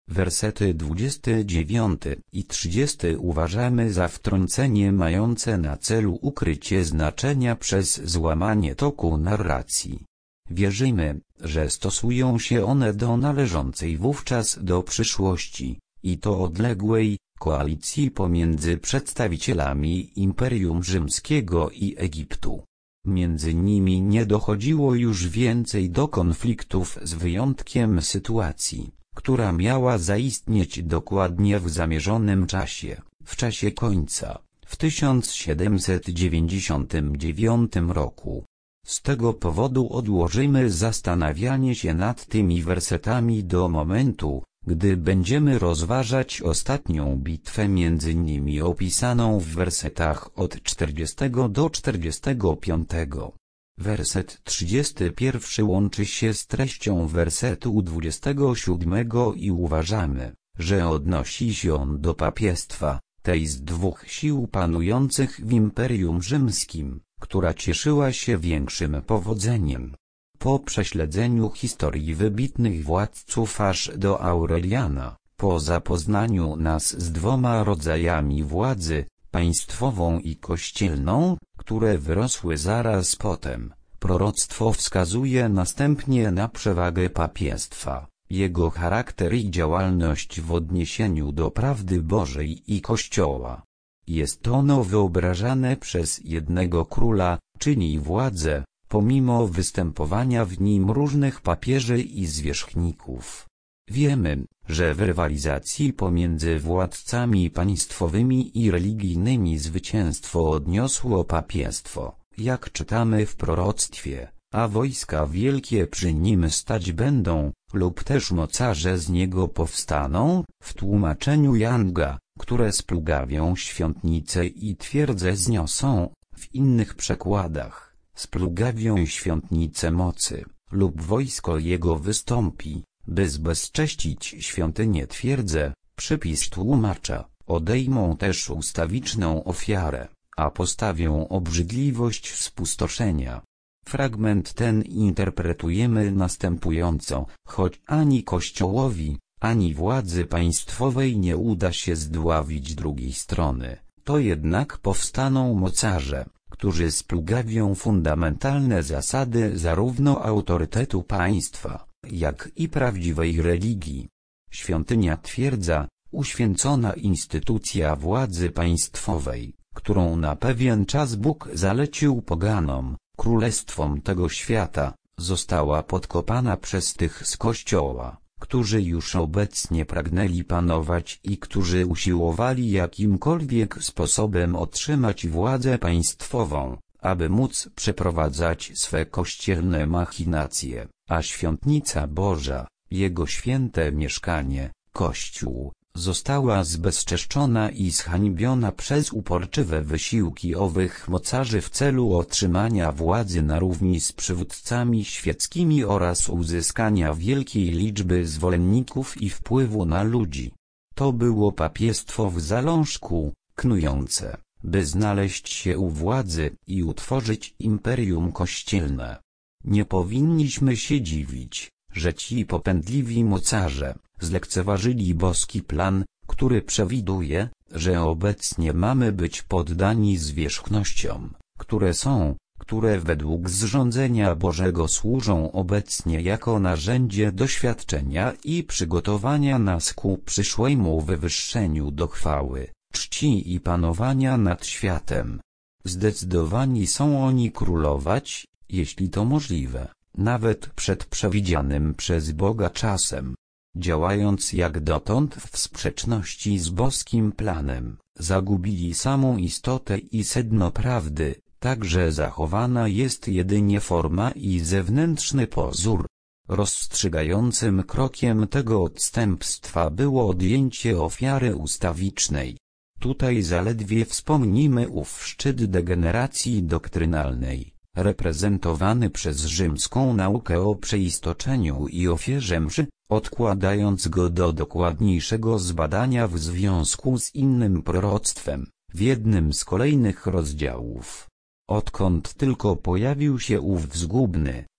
Wersety dwudziesty dziewiąty i trzydziesty uważamy za wtrącenie mające na celu ukrycie znaczenia przez złamanie toku narracji. Wierzymy, że stosują się one do należącej wówczas do przyszłości, i to odległej, koalicji pomiędzy przedstawicielami Imperium Rzymskiego i Egiptu. Między nimi nie dochodziło już więcej do konfliktów z wyjątkiem sytuacji, która miała zaistnieć dokładnie w zamierzonym czasie, w czasie końca, w tysiąc siedemset dziewięćdziesiątym dziewiątym roku. Z tego powodu odłożymy zastanawianie się nad tymi wersetami do momentu, gdy będziemy rozważać ostatnią bitwę między nimi opisaną w wersetach od czterdziestego do czterdziestego piątego. Werset trzydziesty pierwszy łączy się z treścią wersetu dwudziestego siódmego i uważamy, że odnosi się on do papiestwa, tej z dwóch sił panujących w Imperium Rzymskim, która cieszyła się większym powodzeniem. Po prześledzeniu historii wybitnych władców aż do Aureliana, po zapoznaniu nas z dwoma rodzajami władzy, państwową i kościelną, które wyrosły zaraz potem, proroctwo wskazuje następnie na przewagę papiestwa, jego charakter i działalność w odniesieniu do prawdy Bożej i Kościoła. Jest ono wyobrażane przez jednego króla, czyni władzę, pomimo występowania w nim różnych papieży i zwierzchników. Wiemy, że w rywalizacji pomiędzy władcami państwowymi i religijnymi zwycięstwo odniosło papiestwo, jak czytamy w proroctwie, a wojska wielkie przy nim stać będą, lub też mocarze z niego powstaną, w tłumaczeniu Yanga, które splugawią świątnice i twierdzę zniosą, w innych przekładach, splugawią świątnicę mocy, lub wojsko jego wystąpi, by zbezcześcić świątynię twierdzę, przypis tłumacza, odejmą też ustawiczną ofiarę, a postawią obrzydliwość spustoszenia. Fragment ten interpretujemy następująco, choć ani Kościołowi, ani władzy państwowej nie uda się zdławić drugiej strony, to jednak powstaną mocarze, którzy splugawią fundamentalne zasady zarówno autorytetu państwa, jak i prawdziwej religii. Świątynia twierdza, uświęcona instytucja władzy państwowej, którą na pewien czas Bóg zalecił poganom, królestwom tego świata, została podkopana przez tych z Kościoła, którzy już obecnie pragnęli panować i którzy usiłowali jakimkolwiek sposobem otrzymać władzę państwową, aby móc przeprowadzać swe kościelne machinacje, a świątnica Boża, jego święte mieszkanie, Kościół, została zbezczeszczona i zhańbiona przez uporczywe wysiłki owych mocarzy w celu otrzymania władzy na równi z przywódcami świeckimi oraz uzyskania wielkiej liczby zwolenników i wpływu na ludzi. To było papiestwo w zalążku, knujące, by znaleźć się u władzy i utworzyć imperium kościelne. Nie powinniśmy się dziwić, że ci popędliwi mocarze zlekceważyli boski plan, który przewiduje, że obecnie mamy być poddani zwierzchnościom, które są, które według zrządzenia Bożego służą obecnie jako narzędzie doświadczenia i przygotowania nas ku przyszłemu wywyższeniu do chwały, czci i panowania nad światem. Zdecydowani są oni królować, jeśli to możliwe, nawet przed przewidzianym przez Boga czasem. Działając jak dotąd w sprzeczności z boskim planem, zagubili samą istotę i sedno prawdy, tak że zachowana jest jedynie forma i zewnętrzny pozór. Rozstrzygającym krokiem tego odstępstwa było odjęcie ofiary ustawicznej. Tutaj zaledwie wspomnimy ów szczyt degeneracji doktrynalnej, reprezentowany przez rzymską naukę o przeistoczeniu i ofierze mszy, odkładając go do dokładniejszego zbadania w związku z innym proroctwem, w jednym z kolejnych rozdziałów. Odkąd tylko pojawił się ów zgubny,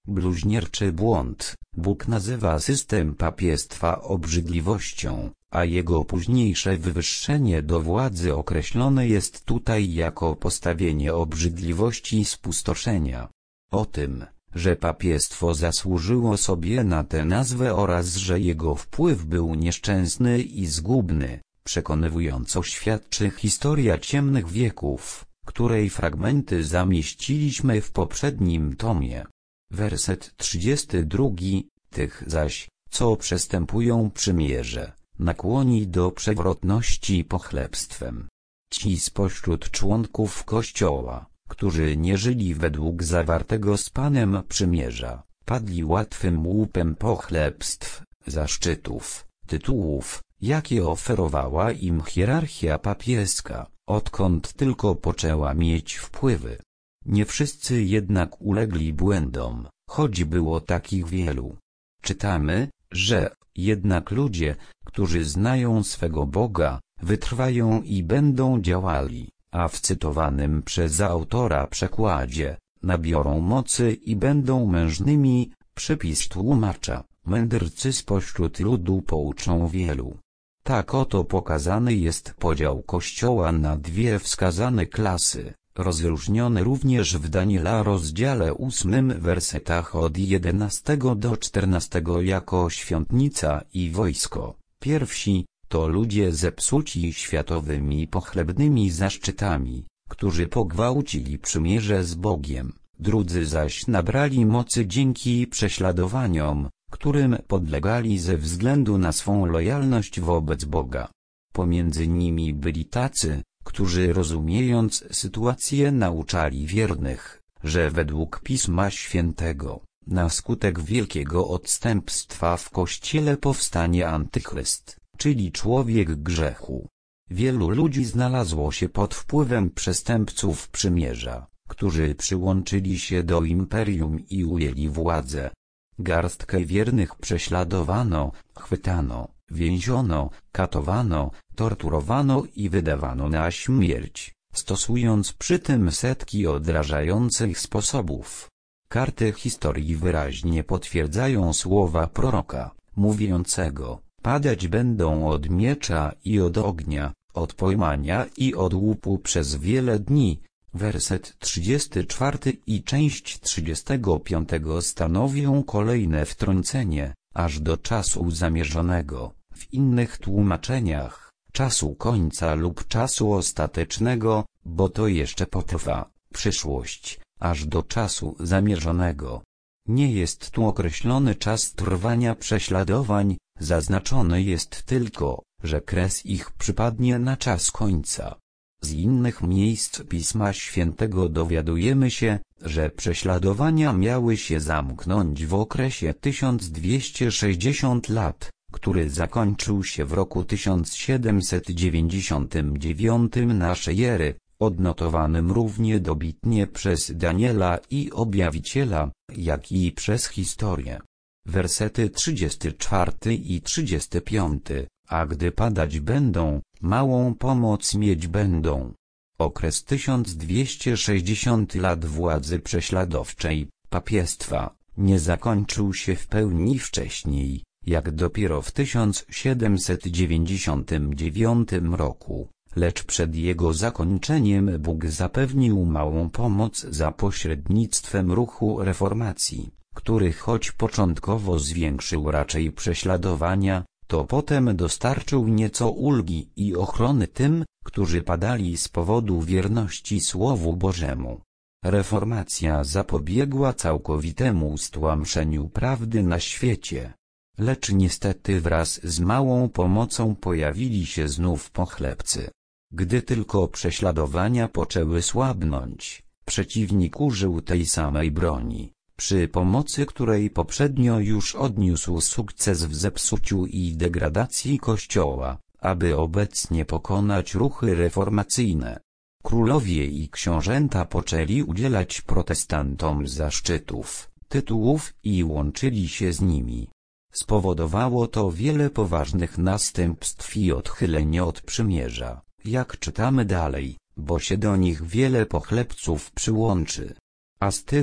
Bluźnierczy błąd. Bóg nazywa system papiestwa obrzydliwością, a jego późniejsze wywyższenie do władzy określone jest tutaj jako postawienie obrzydliwości spustoszenia. O tym, że papiestwo zasłużyło sobie na tę nazwę oraz że jego wpływ był nieszczęsny i zgubny, przekonywująco świadczy historia ciemnych wieków, której fragmenty zamieściliśmy w poprzednim tomie. Werset trzydziesty drugi. Tych zaś, co przestępują przymierze, nakłoni do przewrotności pochlebstwem. Ci spośród członków Kościoła, którzy nie żyli według zawartego z Panem przymierza, padli łatwym łupem pochlebstw, zaszczytów, tytułów, jakie oferowała im hierarchia papieska, odkąd tylko poczęła mieć wpływy. Nie wszyscy jednak ulegli błędom, choć było takich wielu. Czytamy, że jednak ludzie, którzy znają swego Boga, wytrwają i będą działali, a w cytowanym przez autora przekładzie, nabiorą mocy i będą mężnymi, przypis tłumacza, mędrcy spośród ludu pouczą wielu. Tak oto pokazany jest podział Kościoła na dwie wskazane klasy, rozróżnione również w Daniela rozdziale ósmym wersetach od jedenastego do czternastego jako świątnica i wojsko. Pierwsi to ludzie zepsuci światowymi pochlebnymi zaszczytami, którzy pogwałcili przymierze z Bogiem, drudzy zaś nabrali mocy dzięki prześladowaniom, którym podlegali ze względu na swą lojalność wobec Boga. Pomiędzy nimi byli tacy, którzy rozumiejąc sytuację nauczali wiernych, że według Pisma Świętego, na skutek wielkiego odstępstwa w Kościele powstanie Antychryst, czyli człowiek grzechu. Wielu ludzi znalazło się pod wpływem przestępców przymierza, którzy przyłączyli się do imperium i ujęli władzę. Garstkę wiernych prześladowano, chwytano, więziono, katowano, torturowano i wydawano na śmierć, stosując przy tym setki odrażających sposobów. Karty historii wyraźnie potwierdzają słowa proroka, mówiącego: padać będą od miecza i od ognia, od pojmania i od łupu przez wiele dni. Werset trzydziesty czwarty i część trzydziestego piątego stanowią kolejne wtrącenie, aż do czasu zamierzonego, w innych tłumaczeniach, czasu końca lub czasu ostatecznego, bo to jeszcze potrwa, przyszłość, aż do czasu zamierzonego. Nie jest tu określony czas trwania prześladowań, zaznaczone jest tylko, że kres ich przypadnie na czas końca. Z innych miejsc Pisma Świętego dowiadujemy się, że prześladowania miały się zamknąć w okresie tysiąc dwieście sześćdziesiąt lat, który zakończył się w roku tysiąc siedemset dziewięćdziesiątym dziewiątym naszej ery, odnotowanym równie dobitnie przez Daniela i Objawiciela, jak i przez historię. Wersety trzydziesty czwarty i trzydziesty piąty. A gdy padać będą, małą pomoc mieć będą. Okres tysiąc dwieście sześćdziesiąt lat władzy prześladowczej, papiestwa, nie zakończył się w pełni wcześniej, jak dopiero w tysiąc siedemset dziewięćdziesiątym dziewiątym roku, lecz przed jego zakończeniem Bóg zapewnił małą pomoc za pośrednictwem ruchu reformacji, który choć początkowo zwiększył raczej prześladowania, to potem dostarczył nieco ulgi i ochrony tym, którzy padali z powodu wierności Słowu Bożemu. Reformacja zapobiegła całkowitemu stłamszeniu prawdy na świecie. Lecz niestety wraz z małą pomocą pojawili się znów pochlebcy. Gdy tylko prześladowania poczęły słabnąć, przeciwnik użył tej samej broni, przy pomocy której poprzednio już odniósł sukces w zepsuciu i degradacji Kościoła, aby obecnie pokonać ruchy reformacyjne. Królowie i książęta poczęli udzielać protestantom zaszczytów, tytułów i łączyli się z nimi. Spowodowało to wiele poważnych następstw i odchyleń od przymierza, jak czytamy dalej, bo się do nich wiele pochlebców przyłączy. A z tych,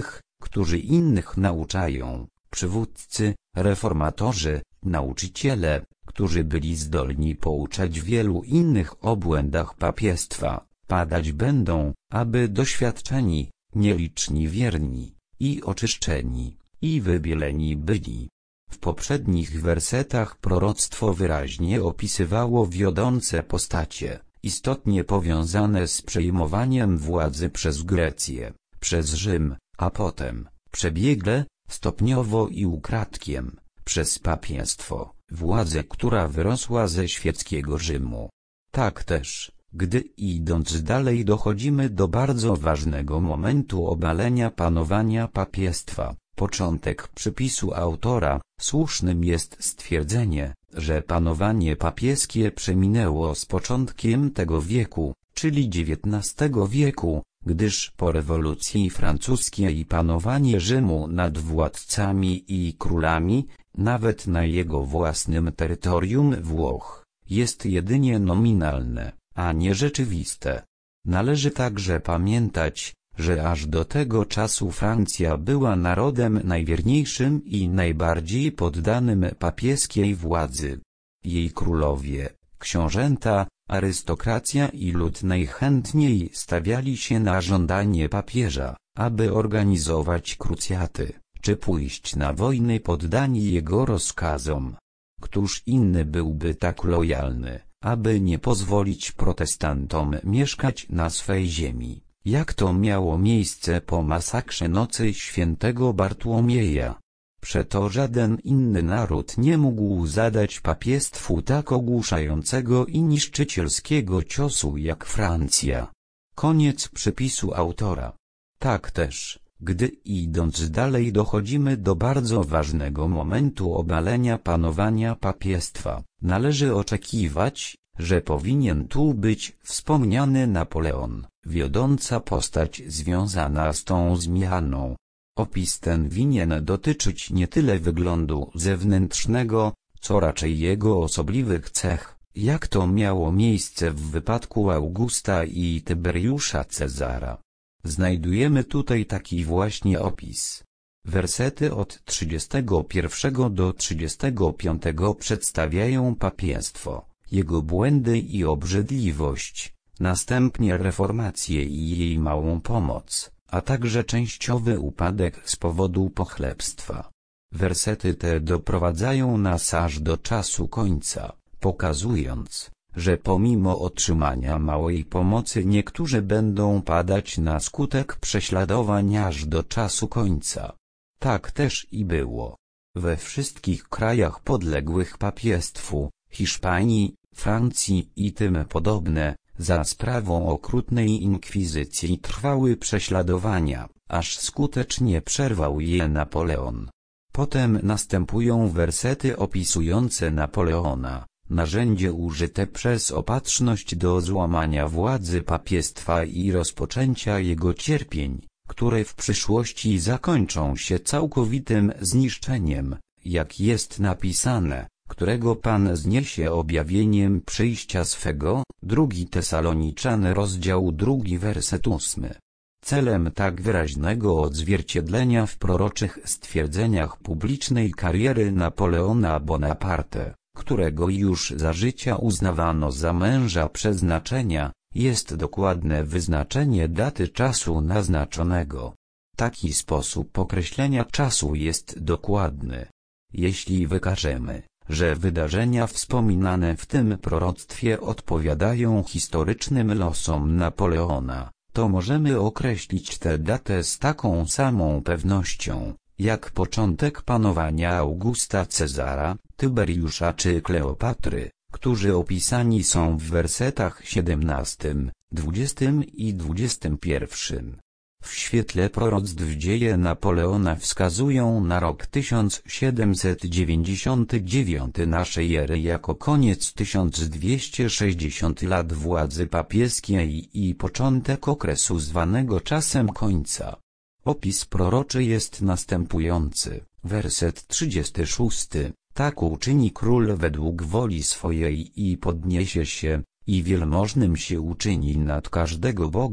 którzy innych nauczają, przywódcy, reformatorzy, nauczyciele, którzy byli zdolni pouczać wielu innych o błędach papiestwa, padać będą, aby doświadczeni, nieliczni wierni, i oczyszczeni, i wybieleni byli. W poprzednich wersetach proroctwo wyraźnie opisywało wiodące postacie, istotnie powiązane z przejmowaniem władzy przez Grecję, przez Rzym, a potem, przebiegle, stopniowo i ukradkiem, przez papiestwo, władzę, która wyrosła ze świeckiego Rzymu. Tak też, gdy idąc dalej dochodzimy do bardzo ważnego momentu obalenia panowania papiestwa, początek przypisu autora, słusznym jest stwierdzenie, że panowanie papieskie przeminęło z początkiem tego wieku, czyli dziewiętnastego wieku, gdyż po rewolucji francuskiej panowanie Rzymu nad władcami i królami, nawet na jego własnym terytorium Włoch, jest jedynie nominalne, a nie rzeczywiste. Należy także pamiętać, że aż do tego czasu Francja była narodem najwierniejszym i najbardziej poddanym papieskiej władzy. Jej królowie, książęta, arystokracja i lud najchętniej stawiali się na żądanie papieża, aby organizować krucjaty, czy pójść na wojny poddani jego rozkazom. Któż inny byłby tak lojalny, aby nie pozwolić protestantom mieszkać na swej ziemi, jak to miało miejsce po masakrze Nocy Świętego Bartłomieja? Przeto żaden inny naród nie mógł zadać papiestwu tak ogłuszającego i niszczycielskiego ciosu jak Francja. Koniec przypisu autora. Tak też, gdy idąc dalej dochodzimy do bardzo ważnego momentu obalenia panowania papiestwa, należy oczekiwać, że powinien tu być wspomniany Napoleon, wiodąca postać związana z tą zmianą. Opis ten winien dotyczyć nie tyle wyglądu zewnętrznego, co raczej jego osobliwych cech, jak to miało miejsce w wypadku Augusta i Tyberiusza Cezara. Znajdujemy tutaj taki właśnie opis. Wersety od trzydziestego pierwszego do trzydziestego piątego przedstawiają papiestwo, jego błędy i obrzydliwość, następnie reformację i jej małą pomoc, a także częściowy upadek z powodu pochlebstwa. Wersety te doprowadzają nas aż do czasu końca, pokazując, że pomimo otrzymania małej pomocy niektórzy będą padać na skutek prześladowań aż do czasu końca. Tak też i było. We wszystkich krajach podległych papiestwu, Hiszpanii, Francji i tym podobne, za sprawą okrutnej inkwizycji trwały prześladowania, aż skutecznie przerwał je Napoleon. Potem następują wersety opisujące Napoleona, narzędzie użyte przez opatrzność do złamania władzy papiestwa i rozpoczęcia jego cierpień, które w przyszłości zakończą się całkowitym zniszczeniem, jak jest napisane, którego Pan zniesie objawieniem przyjścia swego, drugi Tesaloniczan rozdział drugi werset ósmy. Celem tak wyraźnego odzwierciedlenia w proroczych stwierdzeniach publicznej kariery Napoleona Bonaparte, którego już za życia uznawano za męża przeznaczenia, jest dokładne wyznaczenie daty czasu naznaczonego. Taki sposób określenia czasu jest dokładny. Jeśli wykażemy, że wydarzenia wspominane w tym proroctwie odpowiadają historycznym losom Napoleona, to możemy określić tę datę z taką samą pewnością, jak początek panowania Augusta Cezara, Tyberiusza czy Kleopatry, którzy opisani są w wersetach siedemnastym, dwudziestym i dwudziestym pierwszym. W świetle proroctw dzieje Napoleona wskazują na rok tysiąc siedemset dziewięćdziesiąty dziewiąty naszej ery jako koniec tysiąc dwieście sześćdziesiąt lat władzy papieskiej i początek okresu zwanego czasem końca. Opis proroczy jest następujący, werset trzydziesty szósty. Tak uczyni król według woli swojej i podniesie się, i wielmożnym się uczyni nad każdego Boga,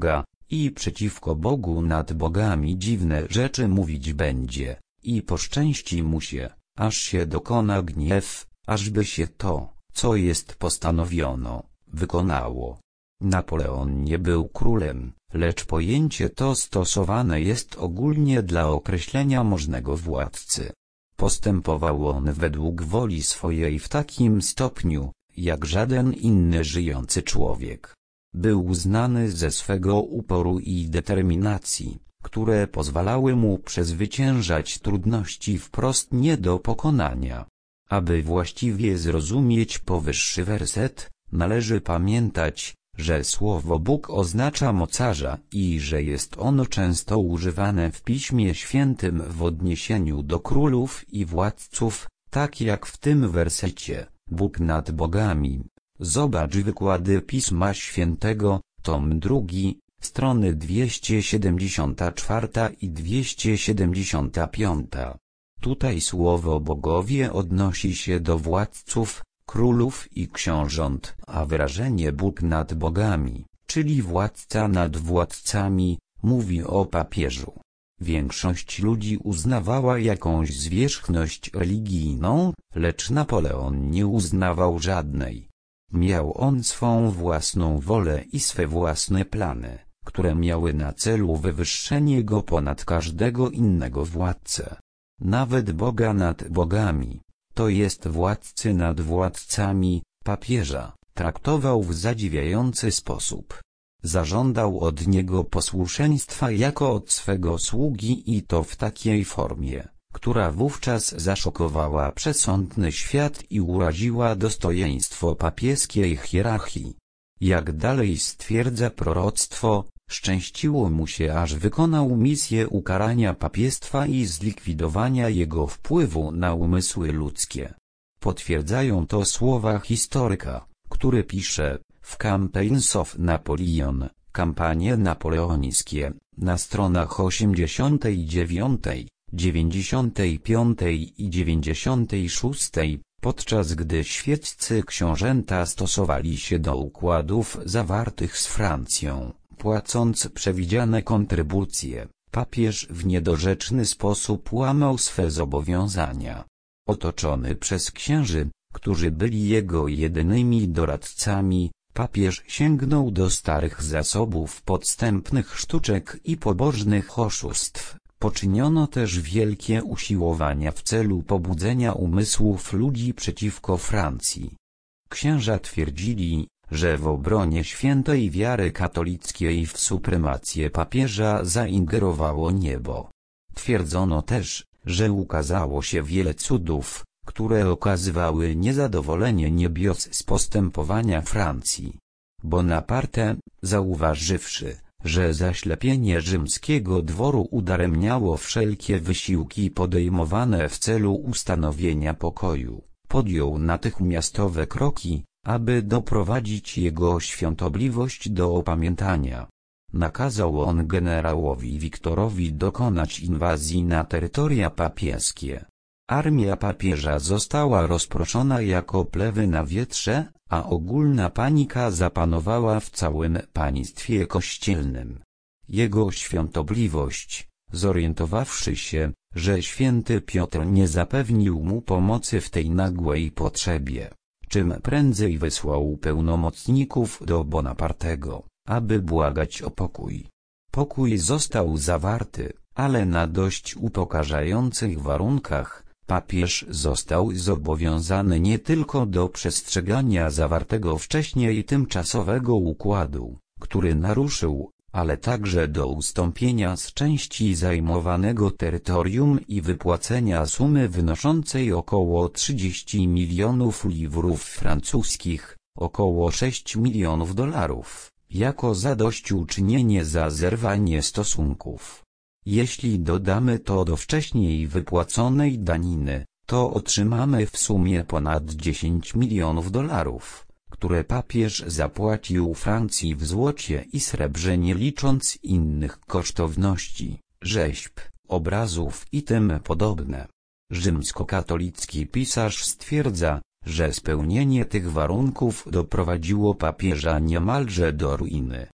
i przeciwko Bogu nad bogami dziwne rzeczy mówić będzie, i poszczęści mu się, aż się dokona gniew, ażby się to, co jest postanowiono, wykonało. Napoleon nie był królem, lecz pojęcie to stosowane jest ogólnie dla określenia możnego władcy. Postępował on według woli swojej w takim stopniu, jak żaden inny żyjący człowiek. Był znany ze swego uporu i determinacji, które pozwalały mu przezwyciężać trudności wprost nie do pokonania. Aby właściwie zrozumieć powyższy werset, należy pamiętać, że słowo Bóg oznacza mocarza i że jest ono często używane w Piśmie Świętym w odniesieniu do królów i władców, tak jak w tym wersecie, Bóg nad bogami. Zobacz wykłady Pisma Świętego, tom drugi, strony dwieście siedemdziesiąta czwarta i dwieście siedemdziesiąta piąta. Tutaj słowo bogowie odnosi się do władców, królów i książąt, a wyrażenie Bóg nad bogami, czyli władca nad władcami, mówi o papieżu. Większość ludzi uznawała jakąś zwierzchność religijną, lecz Napoleon nie uznawał żadnej. Miał on swą własną wolę i swe własne plany, które miały na celu wywyższenie go ponad każdego innego władcę. Nawet Boga nad bogami, to jest władcy nad władcami, papieża, traktował w zadziwiający sposób. Zażądał od niego posłuszeństwa jako od swego sługi i to w takiej formie, która wówczas zaszokowała przesądny świat i uraziła dostojeństwo papieskiej hierarchii. Jak dalej stwierdza proroctwo, szczęściło mu się, aż wykonał misję ukarania papiestwa i zlikwidowania jego wpływu na umysły ludzkie. Potwierdzają to słowa historyka, który pisze, w Campaigns of Napoleon, kampanie napoleońskie, na stronach osiemdziesiątej dziewiątej, dziewięćdziesiątej piątej i dziewięćdziesiątej szóstej, podczas gdy świeccy książęta stosowali się do układów zawartych z Francją, płacąc przewidziane kontrybucje, papież w niedorzeczny sposób łamał swe zobowiązania. Otoczony przez księży, którzy byli jego jedynymi doradcami, papież sięgnął do starych zasobów podstępnych sztuczek i pobożnych oszustw. Poczyniono też wielkie usiłowania w celu pobudzenia umysłów ludzi przeciwko Francji. Księża twierdzili, że w obronie świętej wiary katolickiej w supremację papieża zaingerowało niebo. Twierdzono też, że ukazało się wiele cudów, które okazywały niezadowolenie niebios z postępowania Francji. Bonaparte, zauważywszy, że zaślepienie rzymskiego dworu udaremniało wszelkie wysiłki podejmowane w celu ustanowienia pokoju, podjął natychmiastowe kroki, aby doprowadzić jego świątobliwość do opamiętania. Nakazał on generałowi Wiktorowi dokonać inwazji na terytoria papieskie. Armia papieża została rozproszona jako plewy na wietrze, a ogólna panika zapanowała w całym państwie kościelnym. Jego świątobliwość, zorientowawszy się, że święty Piotr nie zapewnił mu pomocy w tej nagłej potrzebie, czym prędzej wysłał pełnomocników do Bonapartego, aby błagać o pokój. Pokój został zawarty, ale na dość upokarzających warunkach. Papież został zobowiązany nie tylko do przestrzegania zawartego wcześniej tymczasowego układu, który naruszył, ale także do ustąpienia z części zajmowanego terytorium i wypłacenia sumy wynoszącej około trzydzieści milionów liwrów francuskich, około sześć milionów dolarów, jako zadośćuczynienie za zerwanie stosunków. Jeśli dodamy to do wcześniej wypłaconej daniny, to otrzymamy w sumie ponad dziesięć milionów dolarów, które papież zapłacił Francji w złocie i srebrze, nie licząc innych kosztowności, rzeźb, obrazów i tym podobne. Rzymskokatolicki pisarz stwierdza, że spełnienie tych warunków doprowadziło papieża niemalże do ruiny. W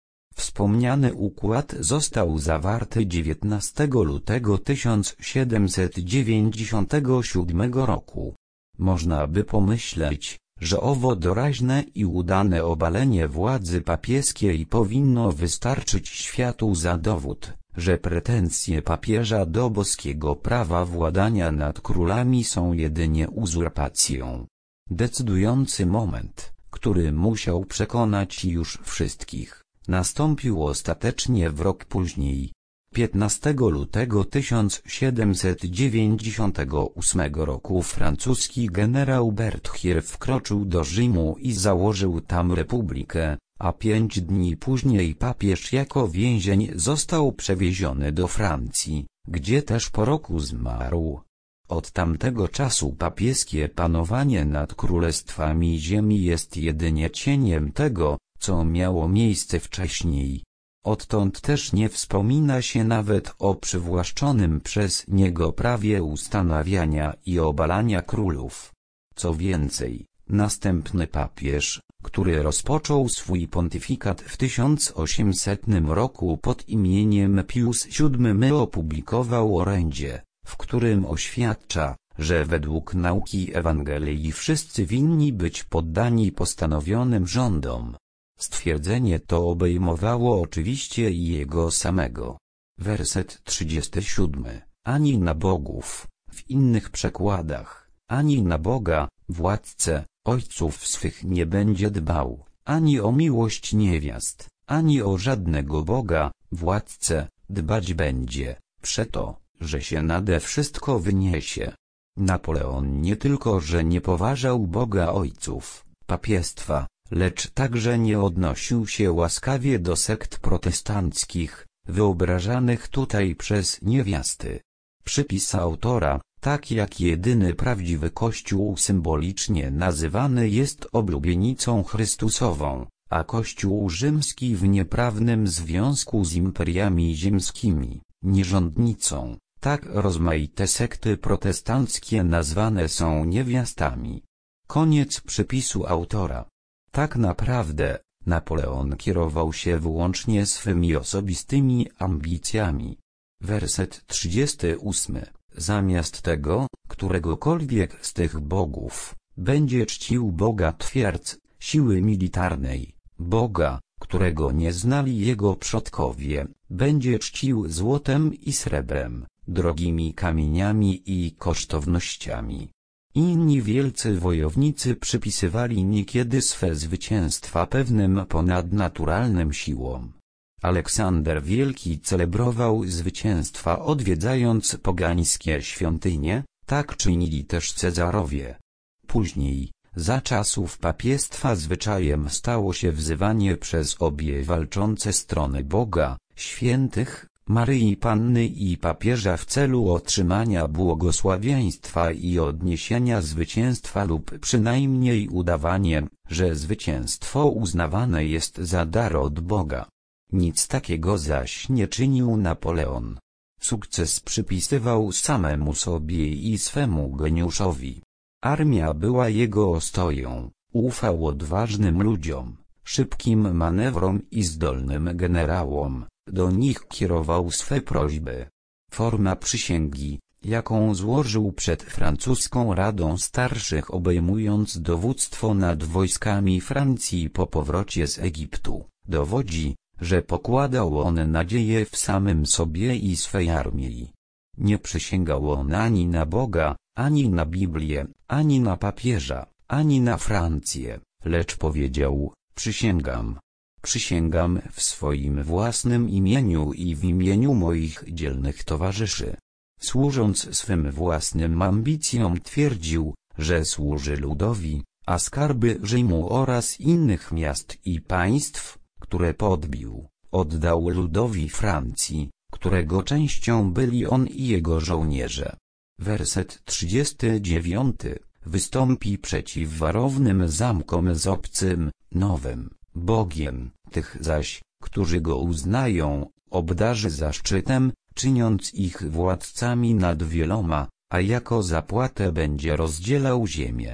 Wspomniany układ został zawarty dziewiętnastego lutego tysiąc siedemset dziewięćdziesiątego siódmego roku. Można by pomyśleć, że owo doraźne i udane obalenie władzy papieskiej powinno wystarczyć światu za dowód, że pretensje papieża do boskiego prawa władania nad królami są jedynie uzurpacją. Decydujący moment, który musiał przekonać już wszystkich, nastąpił ostatecznie w rok później. piętnastego lutego tysiąc siedemset dziewięćdziesiątego ósmego roku francuski generał Berthier wkroczył do Rzymu i założył tam republikę, a pięć dni później papież jako więzień został przewieziony do Francji, gdzie też po roku zmarł. Od tamtego czasu papieskie panowanie nad królestwami ziemi jest jedynie cieniem tego, co miało miejsce wcześniej. Odtąd też nie wspomina się nawet o przywłaszczonym przez niego prawie ustanawiania i obalania królów. Co więcej, następny papież, który rozpoczął swój pontyfikat w tysiąc osiemsetnym roku pod imieniem Pius siódmy, opublikował orędzie, w którym oświadcza, że według nauki Ewangelii wszyscy winni być poddani postanowionym rządom. Stwierdzenie to obejmowało oczywiście i jego samego. Werset trzydziesty siódmy. Ani na bogów, w innych przekładach, ani na Boga, władcę, ojców swych nie będzie dbał, ani o miłość niewiast, ani o żadnego Boga, władcę, dbać będzie, przeto, że się nade wszystko wyniesie. Napoleon nie tylko, że nie poważał Boga ojców, papiestwa, lecz także nie odnosił się łaskawie do sekt protestanckich, wyobrażanych tutaj przez niewiasty. Przypis autora, tak jak jedyny prawdziwy Kościół symbolicznie nazywany jest oblubienicą Chrystusową, a Kościół rzymski w nieprawnym związku z imperiami ziemskimi, nierządnicą, tak rozmaite sekty protestanckie nazwane są niewiastami. Koniec przypisu autora. Tak naprawdę, Napoleon kierował się wyłącznie swymi osobistymi ambicjami. Werset trzydziesty ósmy. Zamiast tego, któregokolwiek z tych bogów, będzie czcił Boga twierdz, siły militarnej, Boga, którego nie znali jego przodkowie, będzie czcił złotem i srebrem, drogimi kamieniami i kosztownościami. Inni wielcy wojownicy przypisywali niekiedy swe zwycięstwa pewnym ponadnaturalnym siłom. Aleksander Wielki celebrował zwycięstwa odwiedzając pogańskie świątynie, tak czynili też Cezarowie. Później, za czasów papiestwa zwyczajem stało się wzywanie przez obie walczące strony Boga, świętych, Maryi Panny i papieża w celu otrzymania błogosławieństwa i odniesienia zwycięstwa lub przynajmniej udawanie, że zwycięstwo uznawane jest za dar od Boga. Nic takiego zaś nie czynił Napoleon. Sukces przypisywał samemu sobie i swemu geniuszowi. Armia była jego ostoją, ufał odważnym ludziom, szybkim manewrom i zdolnym generałom, do nich kierował swe prośby. Forma przysięgi, jaką złożył przed francuską Radą Starszych obejmując dowództwo nad wojskami Francji po powrocie z Egiptu, dowodzi, że pokładał on nadzieję w samym sobie i swej armii. Nie przysięgał on ani na Boga, ani na Biblię, ani na papieża, ani na Francję, lecz powiedział, przysięgam. Przysięgam w swoim własnym imieniu i w imieniu moich dzielnych towarzyszy. Służąc swym własnym ambicjom twierdził, że służy ludowi, a skarby Rzymu oraz innych miast i państw, które podbił, oddał ludowi Francji, którego częścią byli on i jego żołnierze. Werset trzydziesty dziewiąty. Wystąpi przeciw warownym zamkom z obcym, nowym Bogiem, tych zaś, którzy go uznają, obdarzy zaszczytem, czyniąc ich władcami nad wieloma, a jako zapłatę będzie rozdzielał ziemię.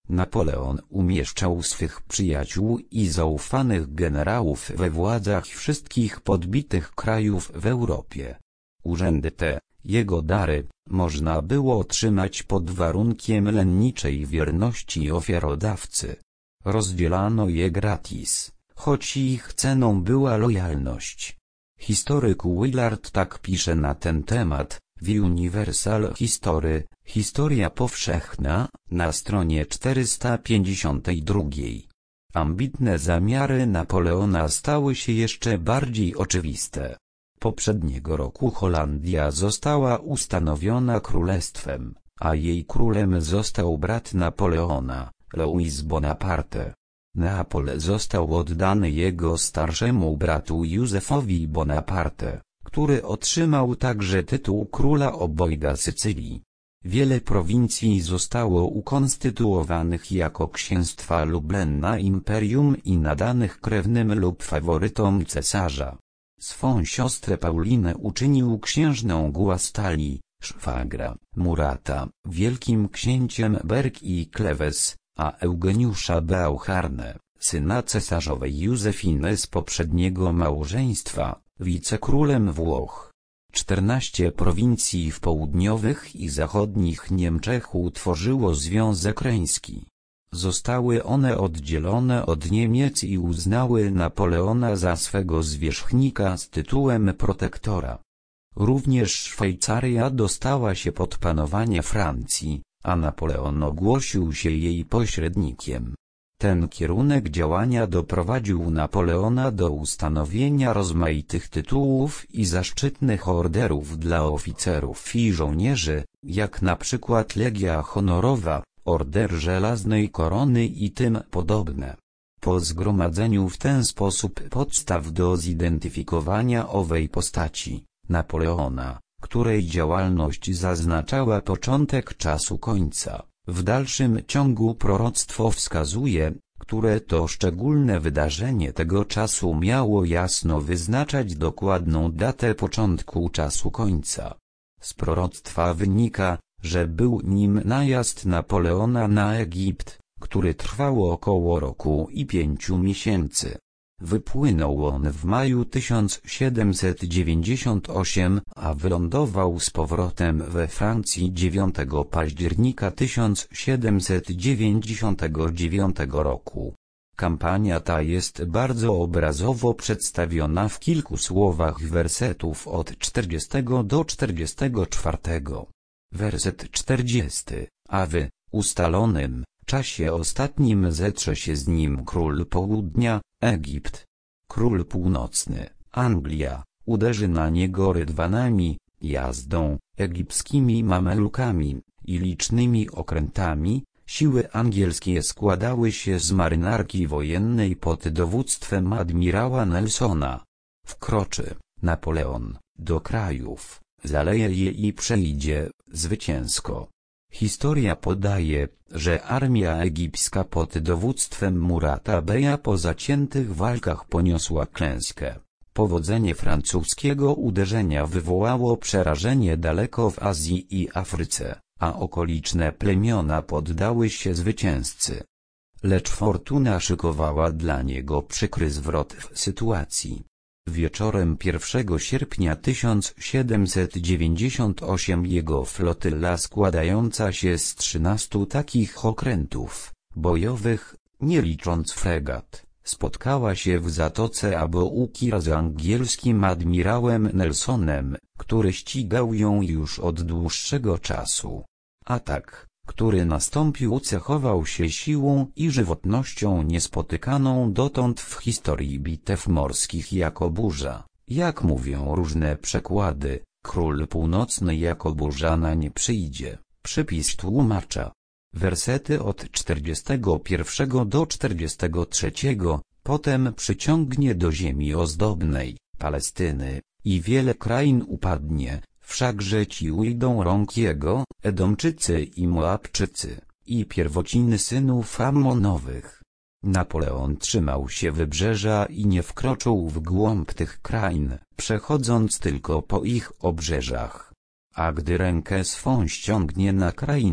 Napoleon umieszczał swych przyjaciół i zaufanych generałów we władzach wszystkich podbitych krajów w Europie. Urzędy te, jego dary, można było otrzymać pod warunkiem lenniczej wierności ofiarodawcy. Rozdzielano je gratis, choć ich ceną była lojalność. Historyk Willard tak pisze na ten temat, w Universal History, Historia powszechna, na stronie czterysta pięćdziesiątej drugiej. Ambitne zamiary Napoleona stały się jeszcze bardziej oczywiste. Poprzedniego roku Holandia została ustanowiona królestwem, a jej królem został brat Napoleona, Louis Bonaparte. Neapol został oddany jego starszemu bratu Józefowi Bonaparte, który otrzymał także tytuł króla obojga Sycylii. Wiele prowincji zostało ukonstytuowanych jako księstwa lub lenna imperium i nadanych krewnym lub faworytom cesarza. Swą siostrę Paulinę uczynił księżną Guastali, szwagra Murata, wielkim księciem Berg i Klewes, a Eugeniusza Beauharnais, syna cesarzowej Józefiny z poprzedniego małżeństwa, wicekrólem Włoch. Czternaście prowincji w południowych i zachodnich Niemczech utworzyło Związek Reński. Zostały one oddzielone od Niemiec i uznały Napoleona za swego zwierzchnika z tytułem protektora. Również Szwajcaria dostała się pod panowanie Francji, a Napoleon ogłosił się jej pośrednikiem. Ten kierunek działania doprowadził Napoleona do ustanowienia rozmaitych tytułów i zaszczytnych orderów dla oficerów i żołnierzy, jak na przykład Legia Honorowa, Order Żelaznej Korony i tym podobne. Po zgromadzeniu w ten sposób podstaw do zidentyfikowania owej postaci, Napoleona, której działalność zaznaczała początek czasu końca, w dalszym ciągu proroctwo wskazuje, które to szczególne wydarzenie tego czasu miało jasno wyznaczać dokładną datę początku czasu końca. Z proroctwa wynika, że był nim najazd Napoleona na Egipt, który trwał około roku i pięciu miesięcy. Wypłynął on w maju tysiąc siedemset dziewięćdziesiątego ósmego, a wylądował z powrotem we Francji dziewiątego października tysiąc siedemset dziewięćdziesiątego dziewiątego roku. Kampania ta jest bardzo obrazowo przedstawiona w kilku słowach wersetów od czterdziestego do czterdziestego czwartego. Werset czterdziesty. A w ustalonym czasie ostatnim zetrze się z nim król południa, Egipt. Król północny, Anglia, uderzy na niego rydwanami, jazdą, egipskimi mamelukami i licznymi okrętami. Siły angielskie składały się z marynarki wojennej pod dowództwem admirała Nelsona. Wkroczy Napoleon do krajów, zaleje je i przejdzie zwycięsko. Historia podaje, że armia egipska pod dowództwem Murata Beja po zaciętych walkach poniosła klęskę. Powodzenie francuskiego uderzenia wywołało przerażenie daleko w Azji i Afryce, a okoliczne plemiona poddały się zwycięzcy. Lecz fortuna szykowała dla niego przykry zwrot w sytuacji. Wieczorem pierwszego sierpnia tysiąc siedemset dziewięćdziesiątego ósmego jego flotyla składająca się z trzynastu takich okrętów bojowych, nie licząc fregat, spotkała się w zatoce Aboukir z angielskim admirałem Nelsonem, który ścigał ją już od dłuższego czasu. Atak, który nastąpił, cechował się siłą i żywotnością niespotykaną dotąd w historii bitew morskich jako burza. Jak mówią różne przekłady, król północny jako burza na nie przyjdzie. Przypis tłumacza. Wersety od czterdziestego pierwszego do czterdziestego trzeciego, potem przyciągnie do ziemi ozdobnej, Palestyny, i wiele krain upadnie. Wszakże ci ujdą rąk jego, Edomczycy i Moabczycy, i pierwociny synów Ammonowych. Napoleon trzymał się wybrzeża i nie wkroczył w głąb tych krain, przechodząc tylko po ich obrzeżach. A gdy rękę swą ściągnie na krainę,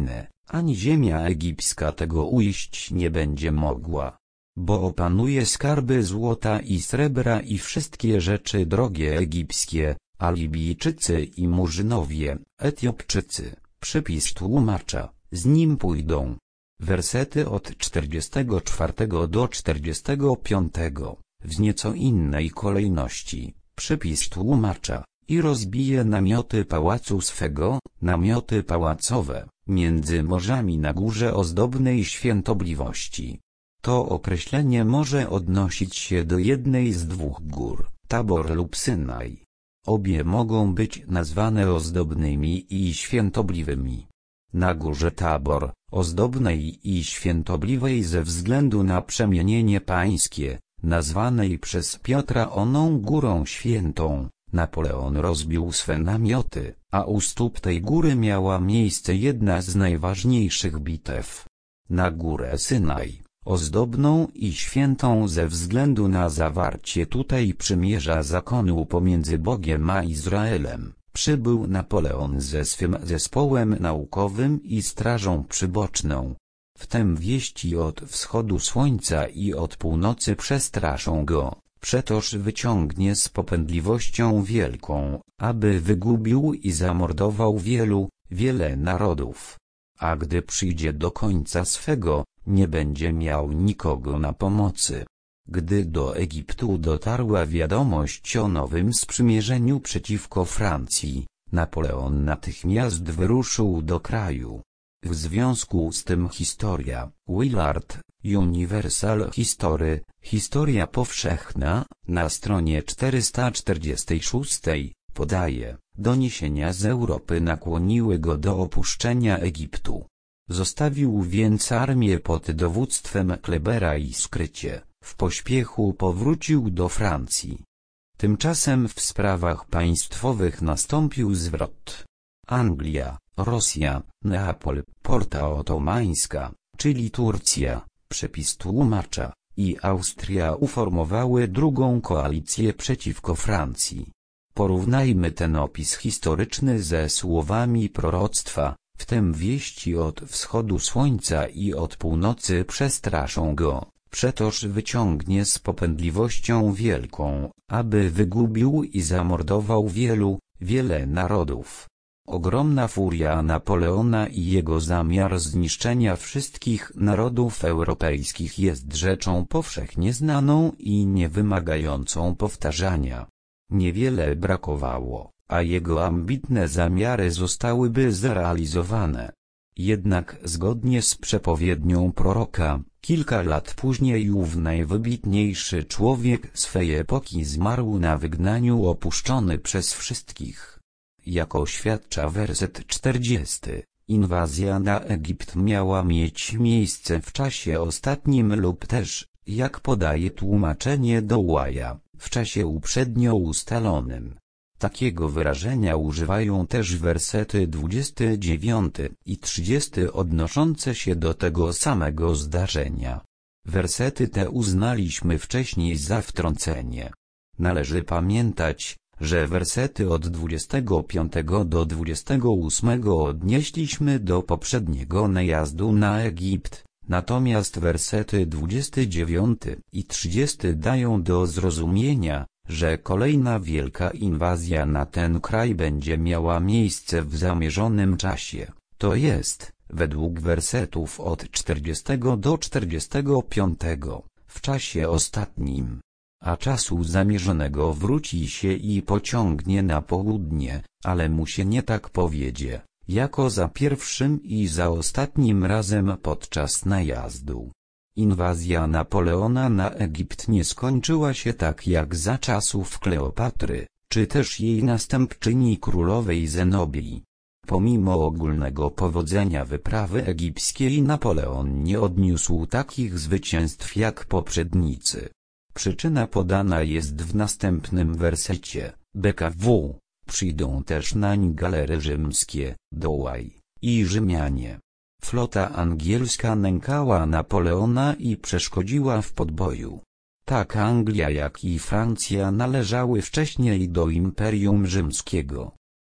ani ziemia egipska tego ujść nie będzie mogła. Bo opanuje skarby złota i srebra i wszystkie rzeczy drogie egipskie, a Libijczycy i Murzynowie, Etiopczycy, przypis tłumacza, z nim pójdą. Wersety od czterdziestego czwartego do czterdziestego piątego, w nieco innej kolejności, przypis tłumacza, i rozbije namioty pałacu swego, namioty pałacowe, między morzami na górze ozdobnej świątobliwości. To określenie może odnosić się do jednej z dwóch gór, Tabor lub Synaj. Obie mogą być nazwane ozdobnymi i świętobliwymi. Na górze Tabor, ozdobnej i świętobliwej ze względu na przemienienie pańskie, nazwanej przez Piotra oną górą świętą, Napoleon rozbił swe namioty, a u stóp tej góry miała miejsce jedna z najważniejszych bitew. Na górę Synaj, ozdobną i świętą ze względu na zawarcie tutaj przymierza zakonu pomiędzy Bogiem a Izraelem, przybył Napoleon ze swym zespołem naukowym i strażą przyboczną. Wtem wieści od wschodu słońca i od północy przestraszą go, przetoż wyciągnie z popędliwością wielką, aby wygubił i zamordował wielu, wiele narodów. A gdy przyjdzie do końca swego, nie będzie miał nikogo na pomocy. Gdy do Egiptu dotarła wiadomość o nowym sprzymierzeniu przeciwko Francji, Napoleon natychmiast wyruszył do kraju. W związku z tym historia, Willard, Universal History, Historia powszechna, na stronie czterysta czterdziestej szóstej, podaje, doniesienia z Europy nakłoniły go do opuszczenia Egiptu. Zostawił więc armię pod dowództwem Klebera i skrycie, w pośpiechu powrócił do Francji. Tymczasem w sprawach państwowych nastąpił zwrot. Anglia, Rosja, Neapol, Porta Otomańska, czyli Turcja, przepis tłumacza, i Austria uformowały drugą koalicję przeciwko Francji. Porównajmy ten opis historyczny ze słowami proroctwa, wtem wieści od wschodu słońca i od północy przestraszą go, przetoż wyciągnie z popędliwością wielką, aby wygubił i zamordował wielu, wiele narodów. Ogromna furia Napoleona i jego zamiar zniszczenia wszystkich narodów europejskich jest rzeczą powszechnie znaną i niewymagającą powtarzania. Niewiele brakowało, a jego ambitne zamiary zostałyby zrealizowane. Jednak zgodnie z przepowiednią proroka, kilka lat później ów najwybitniejszy człowiek swej epoki zmarł na wygnaniu opuszczony przez wszystkich. Jak oświadcza werset czterdziesty, inwazja na Egipt miała mieć miejsce w czasie ostatnim lub też, jak podaje tłumaczenie Douaya, w czasie uprzednio ustalonym. Takiego wyrażenia używają też wersety dwudziesty dziewiąty i trzydziesty odnoszące się do tego samego zdarzenia. Wersety te uznaliśmy wcześniej za wtrącenie. Należy pamiętać, że wersety od dwudziestego piątego do dwudziestego ósmego odnieśliśmy do poprzedniego najazdu na Egipt, natomiast wersety dwudziesty dziewiąty i trzydziesty dają do zrozumienia, że kolejna wielka inwazja na ten kraj będzie miała miejsce w zamierzonym czasie, to jest, według wersetów od czterdziestego do czterdziestego piątego, w czasie ostatnim. A czasu zamierzonego wróci się i pociągnie na południe, ale mu się nie tak powiedzie, jako za pierwszym i za ostatnim razem podczas najazdu. Inwazja Napoleona na Egipt nie skończyła się tak jak za czasów Kleopatry, czy też jej następczyni królowej Zenobii. Pomimo ogólnego powodzenia wyprawy egipskiej Napoleon nie odniósł takich zwycięstw jak poprzednicy. Przyczyna podana jest w następnym wersecie, B K W. Przyjdą też nań galery rzymskie, Douay, i Rzymianie. Flota angielska nękała Napoleona i przeszkodziła w podboju. Tak Anglia jak i Francja należały wcześniej do Imperium Rzymskiego.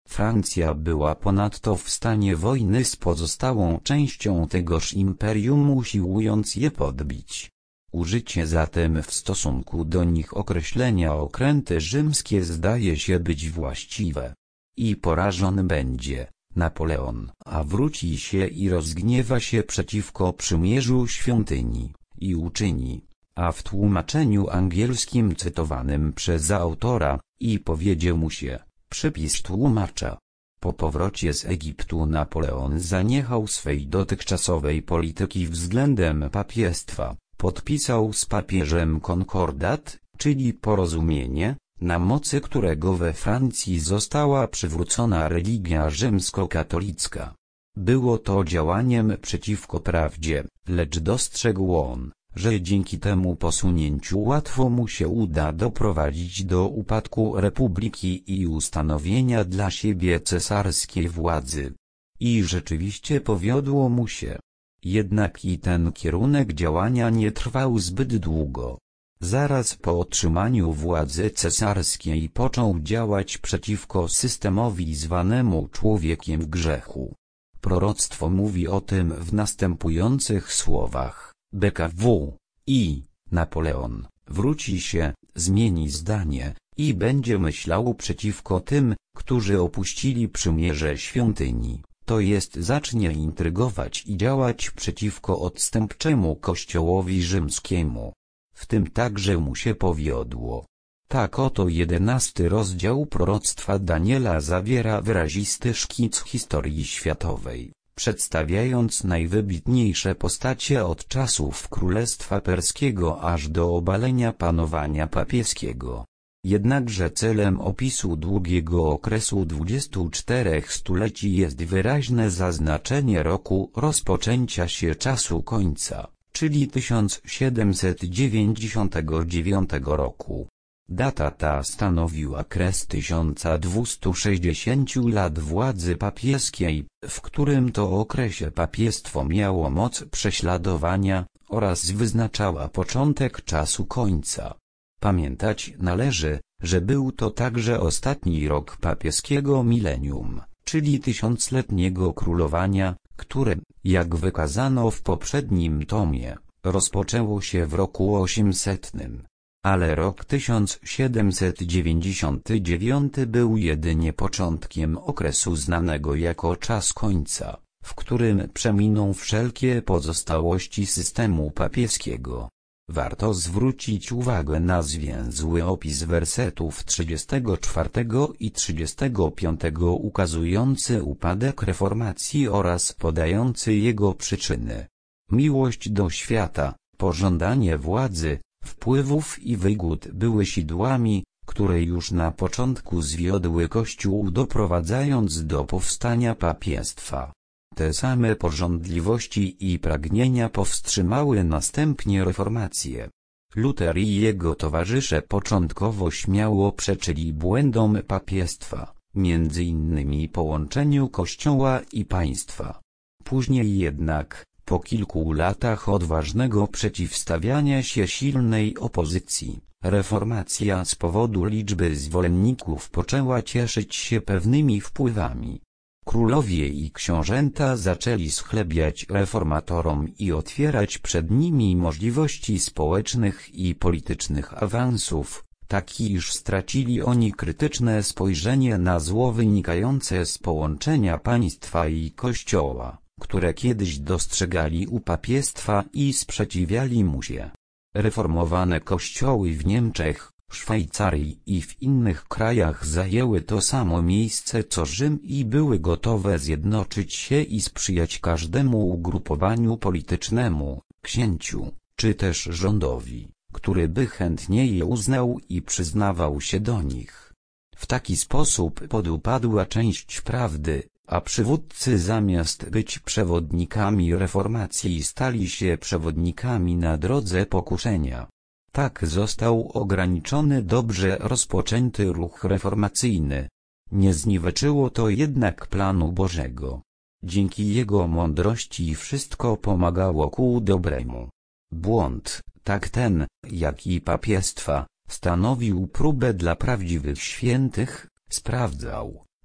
Francja była ponadto w stanie wojny z pozostałą częścią tegoż imperium, usiłując je podbić. Użycie zatem w stosunku do nich określenia okręty rzymskie zdaje się być właściwe. I porażony będzie Napoleon, a wróci się i rozgniewa się przeciwko przymierzu świątyni, i uczyni, a w tłumaczeniu angielskim cytowanym przez autora, i powiedzie mu się, przypis tłumacza. Po powrocie z Egiptu Napoleon zaniechał swej dotychczasowej polityki względem papiestwa, podpisał z papieżem konkordat, czyli porozumienie, na mocy którego we Francji została przywrócona religia rzymskokatolicka. Było to działaniem przeciwko prawdzie, lecz dostrzegł on, że dzięki temu posunięciu łatwo mu się uda doprowadzić do upadku republiki i ustanowienia dla siebie cesarskiej władzy. I rzeczywiście powiodło mu się. Jednak i ten kierunek działania nie trwał zbyt długo. Zaraz po otrzymaniu władzy cesarskiej począł działać przeciwko systemowi zwanemu człowiekiem grzechu. Proroctwo mówi o tym w następujących słowach: B K W i Napoleon wróci się, zmieni zdanie i będzie myślał przeciwko tym, którzy opuścili przymierze świątyni, to jest zacznie intrygować i działać przeciwko odstępczemu kościołowi rzymskiemu. W tym także mu się powiodło. Tak oto jedenasty rozdział proroctwa Daniela zawiera wyrazisty szkic historii światowej, przedstawiając najwybitniejsze postacie od czasów Królestwa Perskiego aż do obalenia panowania papieskiego. Jednakże celem opisu długiego okresu dwudziestu czterech stuleci jest wyraźne zaznaczenie roku rozpoczęcia się czasu końca, czyli tysiąc siedemset dziewięćdziesiątego dziewiątego roku. Data ta stanowiła kres tysiąc dwieście sześćdziesiąt lat władzy papieskiej, w którym to okresie papiestwo miało moc prześladowania, oraz wyznaczała początek czasu końca. Pamiętać należy, że był to także ostatni rok papieskiego milenium, czyli tysiącletniego królowania, które, jak wykazano w poprzednim tomie, rozpoczęło się w roku osiemsetnym. Ale rok tysiąc siedemset dziewięćdziesiąty dziewiąty był jedynie początkiem okresu znanego jako czas końca, w którym przeminą wszelkie pozostałości systemu papieskiego. Warto zwrócić uwagę na zwięzły opis wersetów trzydziestego czwartego i trzydziestego piątego ukazujący upadek reformacji oraz podający jego przyczyny. Miłość do świata, pożądanie władzy, wpływów i wygód były sidłami, które już na początku zwiodły Kościół, doprowadzając do powstania papiestwa. Te same pożądliwości i pragnienia powstrzymały następnie reformację. Luter i jego towarzysze początkowo śmiało przeczyli błędom papiestwa, między innymi połączeniu Kościoła i państwa. Później jednak, po kilku latach odważnego przeciwstawiania się silnej opozycji, reformacja z powodu liczby zwolenników poczęła cieszyć się pewnymi wpływami. Królowie i książęta zaczęli schlebiać reformatorom i otwierać przed nimi możliwości społecznych i politycznych awansów, tak iż stracili oni krytyczne spojrzenie na zło wynikające z połączenia państwa i Kościoła, które kiedyś dostrzegali u papiestwa i sprzeciwiali mu się. Reformowane kościoły w Niemczech, Szwajcarii i w innych krajach zajęły to samo miejsce co Rzym i były gotowe zjednoczyć się i sprzyjać każdemu ugrupowaniu politycznemu, księciu, czy też rządowi, który by chętnie je uznał i przyznawał się do nich. W taki sposób podupadła część prawdy, a przywódcy zamiast być przewodnikami reformacji stali się przewodnikami na drodze pokuszenia. Tak został ograniczony dobrze rozpoczęty ruch reformacyjny. Nie zniweczyło to jednak planu Bożego. Dzięki jego mądrości wszystko pomagało ku dobremu. Błąd, tak ten, jak i papiestwa, stanowił próbę dla prawdziwych świętych, sprawdzał,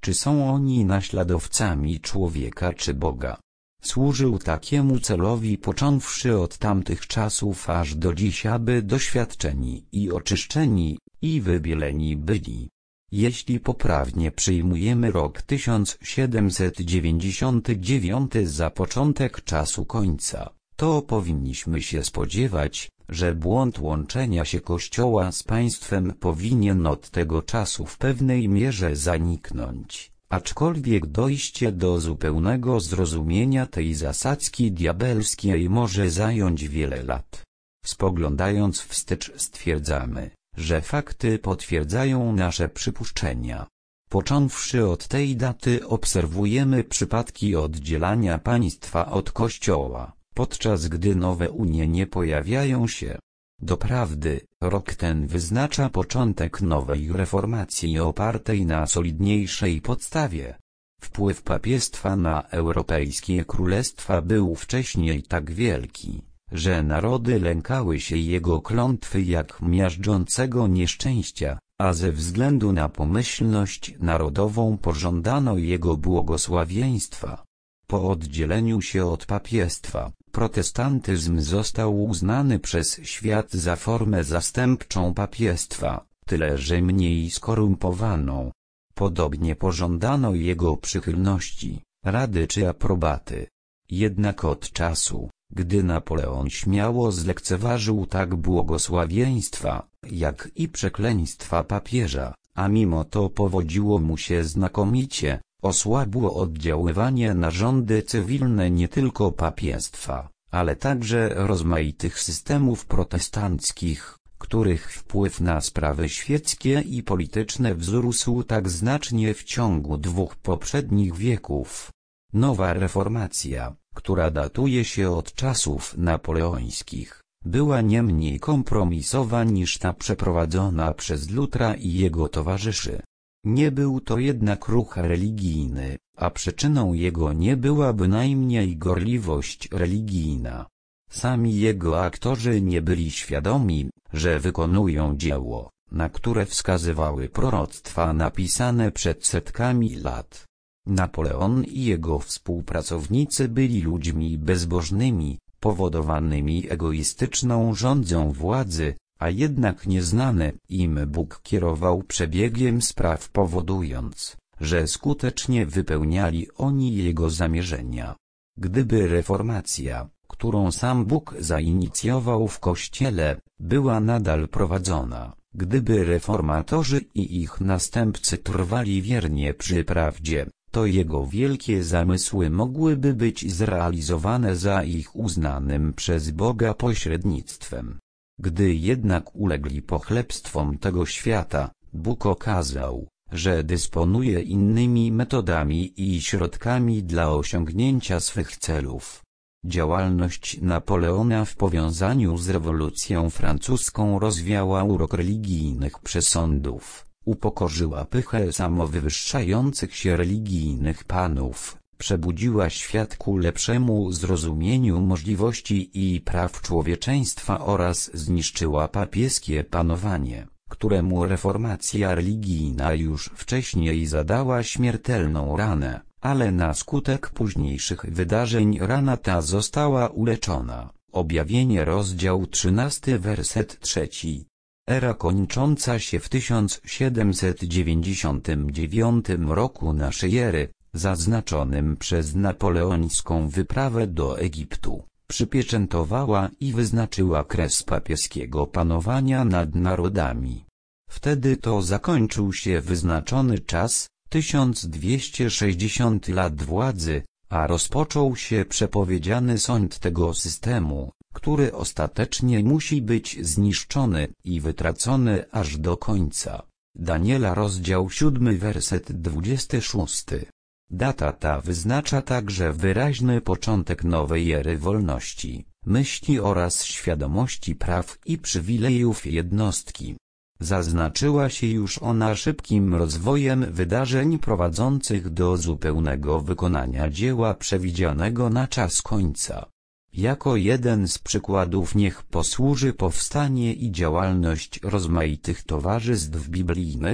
Czy są oni naśladowcami człowieka czy Boga? Służył takiemu celowi począwszy od tamtych czasów aż do dziś, aby doświadczeni i oczyszczeni, i wybieleni byli. Jeśli poprawnie przyjmujemy rok tysiąc siedemset dziewięćdziesiąty dziewiąty za początek czasu końca, to powinniśmy się spodziewać, że błąd łączenia się Kościoła z państwem powinien od tego czasu w pewnej mierze zaniknąć, aczkolwiek dojście do zupełnego zrozumienia tej zasadzki diabelskiej może zająć wiele lat. Spoglądając wstecz stwierdzamy, że fakty potwierdzają nasze przypuszczenia. Począwszy od tej daty obserwujemy przypadki oddzielania państwa od Kościoła, podczas gdy nowe unie nie pojawiają się. Doprawdy, rok ten wyznacza początek nowej reformacji opartej na solidniejszej podstawie. Wpływ papiestwa na europejskie królestwa był wcześniej tak wielki, że narody lękały się jego klątwy jak miażdżącego nieszczęścia, a ze względu na pomyślność narodową pożądano jego błogosławieństwa. Po oddzieleniu się od papiestwa, protestantyzm został uznany przez świat za formę zastępczą papiestwa, tyle że mniej skorumpowaną. Podobnie pożądano jego przychylności, rady czy aprobaty. Jednak od czasu, gdy Napoleon śmiało zlekceważył tak błogosławieństwa, jak i przekleństwa papieża, a mimo to powodziło mu się znakomicie, osłabło oddziaływanie na rządy cywilne nie tylko papiestwa, ale także rozmaitych systemów protestanckich, których wpływ na sprawy świeckie i polityczne wzrósł tak znacznie w ciągu dwóch poprzednich wieków. Nowa reformacja, która datuje się od czasów napoleońskich, była nie mniej kompromisowa niż ta przeprowadzona przez Lutra i jego towarzyszy. Nie był to jednak ruch religijny, a przyczyną jego nie była bynajmniej gorliwość religijna. Sami jego aktorzy nie byli świadomi, że wykonują dzieło, na które wskazywały proroctwa napisane przed setkami lat. Napoleon i jego współpracownicy byli ludźmi bezbożnymi, powodowanymi egoistyczną żądzą władzy, a jednak nieznany im Bóg kierował przebiegiem spraw, powodując, że skutecznie wypełniali oni jego zamierzenia. Gdyby reformacja, którą sam Bóg zainicjował w Kościele, była nadal prowadzona, gdyby reformatorzy i ich następcy trwali wiernie przy prawdzie, to jego wielkie zamysły mogłyby być zrealizowane za ich uznanym przez Boga pośrednictwem. Gdy jednak ulegli pochlebstwom tego świata, Bóg okazał, że dysponuje innymi metodami i środkami dla osiągnięcia swych celów. Działalność Napoleona w powiązaniu z rewolucją francuską rozwiała urok religijnych przesądów, upokorzyła pychę samowywyższających się religijnych panów, przebudziła świat ku lepszemu zrozumieniu możliwości i praw człowieczeństwa oraz zniszczyła papieskie panowanie, któremu reformacja religijna już wcześniej zadała śmiertelną ranę, ale na skutek późniejszych wydarzeń rana ta została uleczona. Objawienie rozdział trzynasty werset trzeci. Era kończąca się w tysiąc siedemset dziewięćdziesiątym dziewiątym roku naszej ery, zaznaczonym przez napoleońską wyprawę do Egiptu, przypieczętowała i wyznaczyła kres papieskiego panowania nad narodami. Wtedy to zakończył się wyznaczony czas, tysiąc dwieście sześćdziesiąt lat władzy, a rozpoczął się przepowiedziany sąd tego systemu, który ostatecznie musi być zniszczony i wytracony aż do końca. Daniela rozdział siódmy werset dwudziesty szósty. Data ta wyznacza także wyraźny początek nowej ery wolności, myśli oraz świadomości praw i przywilejów jednostki. Zaznaczyła się już ona szybkim rozwojem wydarzeń prowadzących do zupełnego wykonania dzieła przewidzianego na czas końca. Jako jeden z przykładów niech posłuży powstanie i działalność rozmaitych towarzystw biblijnych,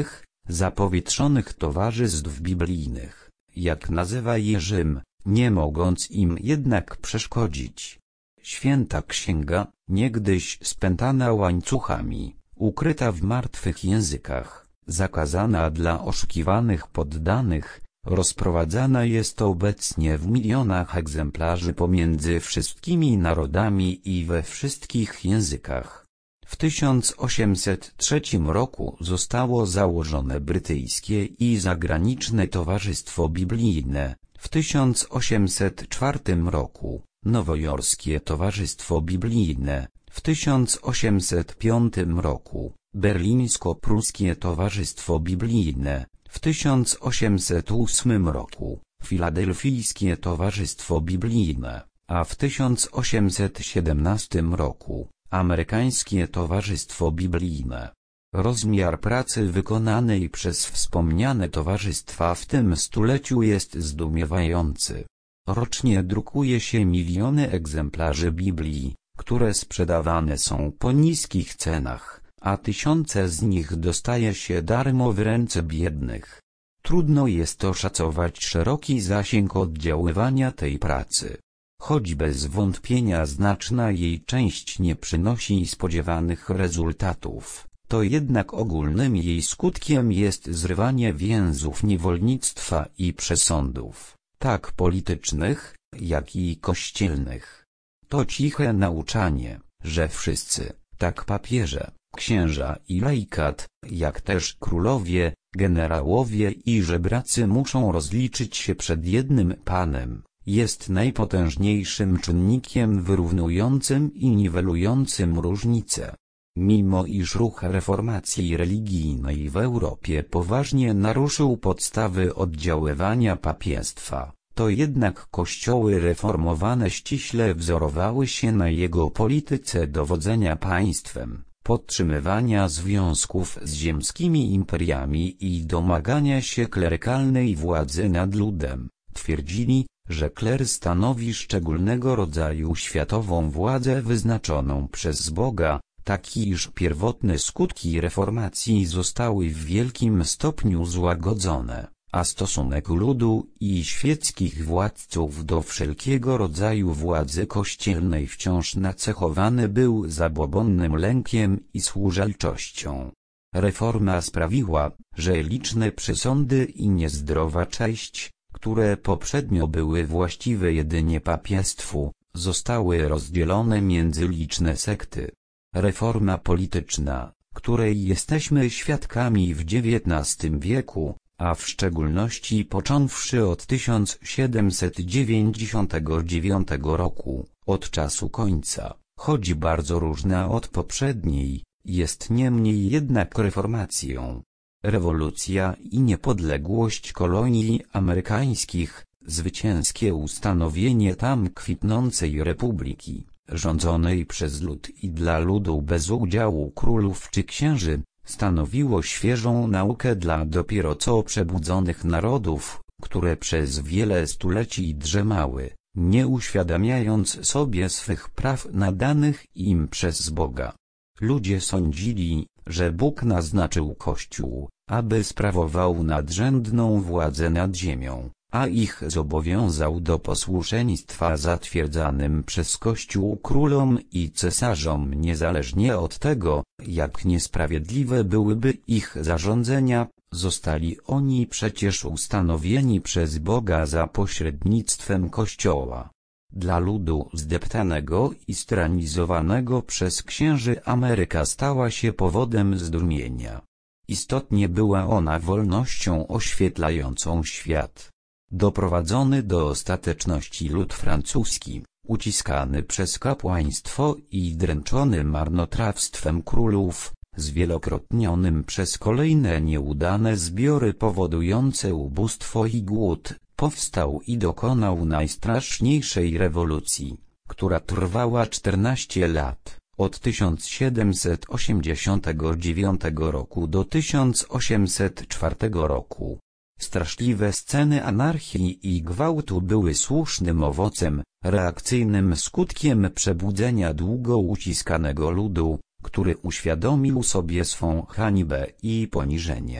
zapowietrzonych towarzystw biblijnych, jak nazywa je Rzym, nie mogąc im jednak przeszkodzić. Święta Księga, niegdyś spętana łańcuchami, ukryta w martwych językach, zakazana dla oszukiwanych poddanych, rozprowadzana jest obecnie w milionach egzemplarzy pomiędzy wszystkimi narodami i we wszystkich językach. W tysiąc osiemset trzecim roku zostało założone brytyjskie i zagraniczne Towarzystwo Biblijne, w tysiąc osiemset czwartym roku Nowojorskie Towarzystwo Biblijne, w tysiąc osiemset piątym roku Berlińsko-Pruskie Towarzystwo Biblijne, w tysiąc osiemset ósmym roku Filadelfijskie Towarzystwo Biblijne, a w tysiąc osiemset siedemnastym roku Amerykańskie Towarzystwo Biblijne. Rozmiar pracy wykonanej przez wspomniane towarzystwa w tym stuleciu jest zdumiewający. Rocznie drukuje się miliony egzemplarzy Biblii, które sprzedawane są po niskich cenach, a tysiące z nich dostaje się darmo w ręce biednych. Trudno jest oszacować szeroki zasięg oddziaływania tej pracy. Choć bez wątpienia znaczna jej część nie przynosi spodziewanych rezultatów, to jednak ogólnym jej skutkiem jest zrywanie więzów niewolnictwa i przesądów, tak politycznych, jak i kościelnych. To ciche nauczanie, że wszyscy, tak papieże, księża i laikat, jak też królowie, generałowie i żebracy muszą rozliczyć się przed jednym Panem, jest najpotężniejszym czynnikiem wyrównującym i niwelującym różnice. Mimo iż ruch reformacji religijnej w Europie poważnie naruszył podstawy oddziaływania papiestwa, to jednak kościoły reformowane ściśle wzorowały się na jego polityce dowodzenia państwem, podtrzymywania związków z ziemskimi imperiami i domagania się klerykalnej władzy nad ludem. Twierdzili, że kler stanowi szczególnego rodzaju światową władzę wyznaczoną przez Boga, tak iż pierwotne skutki reformacji zostały w wielkim stopniu złagodzone, a stosunek ludu i świeckich władców do wszelkiego rodzaju władzy kościelnej wciąż nacechowany był zabobonnym lękiem i służalczością. Reforma sprawiła, że liczne przesądy i niezdrowa cześć, które poprzednio były właściwe jedynie papiestwu, zostały rozdzielone między liczne sekty. Reforma polityczna, której jesteśmy świadkami w dziewiętnastym wieku, a w szczególności począwszy od tysiąc siedemset dziewięćdziesiątego dziewiątego roku, od czasu końca, choć bardzo różna od poprzedniej, jest niemniej jednak reformacją. Rewolucja i niepodległość kolonii amerykańskich, zwycięskie ustanowienie tam kwitnącej republiki, rządzonej przez lud i dla ludu bez udziału królów czy księży, stanowiło świeżą naukę dla dopiero co przebudzonych narodów, które przez wiele stuleci drzemały, nie uświadamiając sobie swych praw nadanych im przez Boga. Ludzie sądzili, że Bóg naznaczył Kościół, aby sprawował nadrzędną władzę nad ziemią, a ich zobowiązał do posłuszeństwa zatwierdzanym przez Kościół królom i cesarzom niezależnie od tego, jak niesprawiedliwe byłyby ich zarządzenia. Zostali oni przecież ustanowieni przez Boga za pośrednictwem Kościoła. Dla ludu zdeptanego i stranizowanego przez księży Ameryka stała się powodem zdumienia. Istotnie była ona wolnością oświetlającą świat. Doprowadzony do ostateczności lud francuski, uciskany przez kapłaństwo i dręczony marnotrawstwem królów, zwielokrotnionym przez kolejne nieudane zbiory powodujące ubóstwo i głód, powstał i dokonał najstraszniejszej rewolucji, która trwała czternaście lat, od tysiąc siedemset osiemdziesiątego dziewiątego roku do tysiąc osiemset czwartego roku. Straszliwe sceny anarchii i gwałtu były słusznym owocem, reakcyjnym skutkiem przebudzenia długo uciskanego ludu, który uświadomił sobie swą hańbę i poniżenie.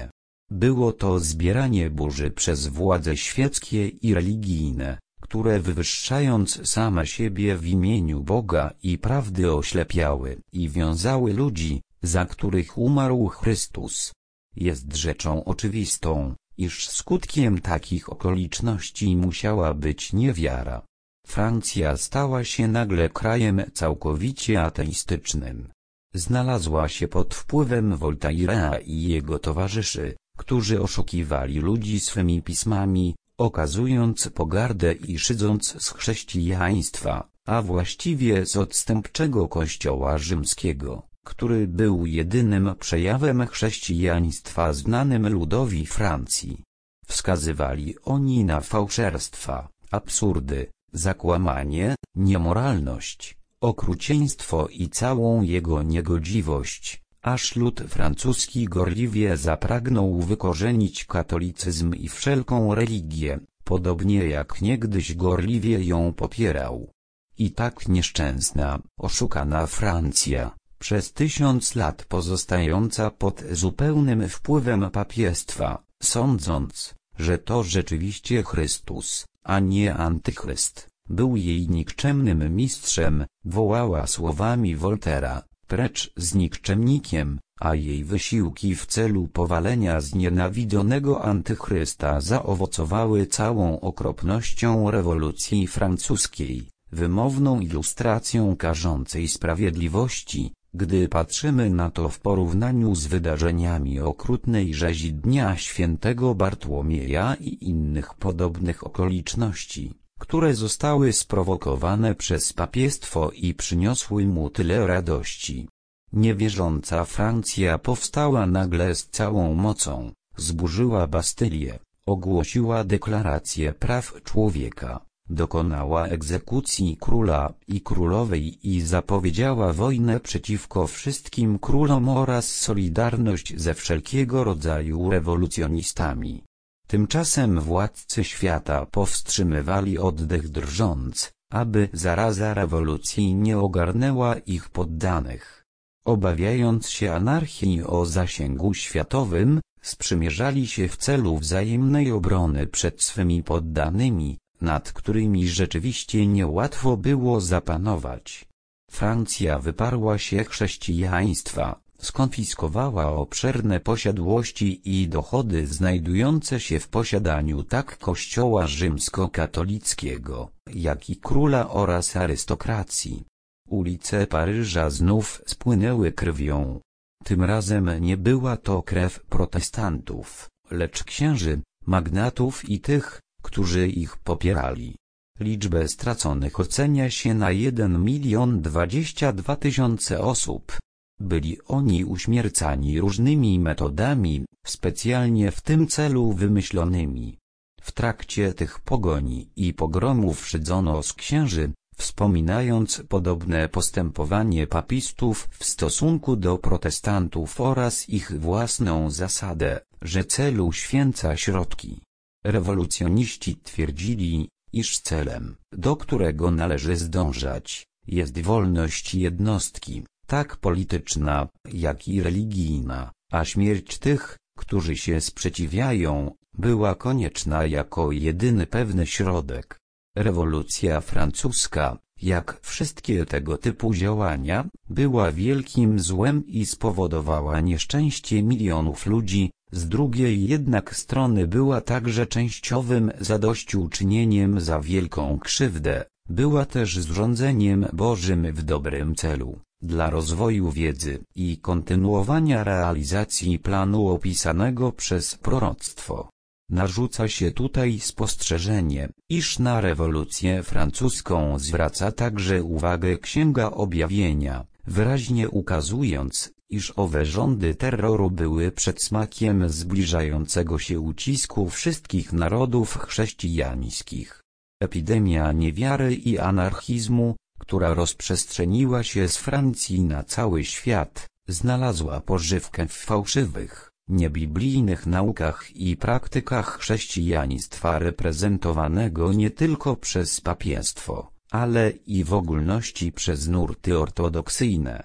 Było to zbieranie burzy przez władze świeckie i religijne, które wywyższając same siebie w imieniu Boga i prawdy oślepiały i wiązały ludzi, za których umarł Chrystus. Jest rzeczą oczywistą, iż skutkiem takich okoliczności musiała być niewiara. Francja stała się nagle krajem całkowicie ateistycznym. Znalazła się pod wpływem Voltaire'a i jego towarzyszy, którzy oszukiwali ludzi swymi pismami, okazując pogardę i szydząc z chrześcijaństwa, a właściwie z odstępczego kościoła rzymskiego, który był jedynym przejawem chrześcijaństwa znanym ludowi Francji. Wskazywali oni na fałszerstwa, absurdy, zakłamanie, niemoralność, okrucieństwo i całą jego niegodziwość, aż lud francuski gorliwie zapragnął wykorzenić katolicyzm i wszelką religię, podobnie jak niegdyś gorliwie ją popierał. I tak nieszczęsna, oszukana Francja, przez tysiąc lat pozostająca pod zupełnym wpływem papiestwa, sądząc, że to rzeczywiście Chrystus, a nie Antychryst, był jej nikczemnym mistrzem, wołała słowami Voltaira: precz z nikczemnikiem, a jej wysiłki w celu powalenia znienawidzonego Antychrysta zaowocowały całą okropnością rewolucji francuskiej, wymowną ilustracją karzącej sprawiedliwości, gdy patrzymy na to w porównaniu z wydarzeniami okrutnej rzezi Dnia Świętego Bartłomieja i innych podobnych okoliczności, które zostały sprowokowane przez papiestwo i przyniosły mu tyle radości. Niewierząca Francja powstała nagle z całą mocą, zburzyła Bastylię, ogłosiła deklarację praw człowieka, dokonała egzekucji króla i królowej i zapowiedziała wojnę przeciwko wszystkim królom oraz solidarność ze wszelkiego rodzaju rewolucjonistami. Tymczasem władcy świata powstrzymywali oddech drżąc, aby zaraza rewolucji nie ogarnęła ich poddanych. Obawiając się anarchii o zasięgu światowym, sprzymierzali się w celu wzajemnej obrony przed swymi poddanymi, nad którymi rzeczywiście niełatwo było zapanować. Francja wyparła się chrześcijaństwa, skonfiskowała obszerne posiadłości i dochody znajdujące się w posiadaniu tak kościoła rzymskokatolickiego, jak i króla oraz arystokracji. Ulice Paryża znów spłynęły krwią. Tym razem nie była to krew protestantów, lecz księży, magnatów i tych, którzy ich popierali. Liczbę straconych ocenia się na jeden milion dwadzieścia dwa tysiące osób. Byli oni uśmiercani różnymi metodami, specjalnie w tym celu wymyślonymi. W trakcie tych pogoni i pogromów szydzono z księży, wspominając podobne postępowanie papistów w stosunku do protestantów oraz ich własną zasadę, że cel uświęca środki. Rewolucjoniści twierdzili, iż celem, do którego należy zdążać, jest wolność jednostki, tak polityczna, jak i religijna, a śmierć tych, którzy się sprzeciwiają, była konieczna jako jedyny pewny środek. Rewolucja francuska, jak wszystkie tego typu działania, była wielkim złem i spowodowała nieszczęście milionów ludzi, z drugiej jednak strony była także częściowym zadośćuczynieniem za wielką krzywdę, była też zrządzeniem Bożym w dobrym celu, dla rozwoju wiedzy i kontynuowania realizacji planu opisanego przez proroctwo. Narzuca się tutaj spostrzeżenie, iż na rewolucję francuską zwraca także uwagę Księga Objawienia, wyraźnie ukazując, iż owe rządy terroru były przedsmakiem zbliżającego się ucisku wszystkich narodów chrześcijańskich. Epidemia niewiary i anarchizmu, która rozprzestrzeniła się z Francji na cały świat, znalazła pożywkę w fałszywych, niebiblijnych naukach i praktykach chrześcijaństwa reprezentowanego nie tylko przez papiestwo, ale i w ogólności przez nurty ortodoksyjne.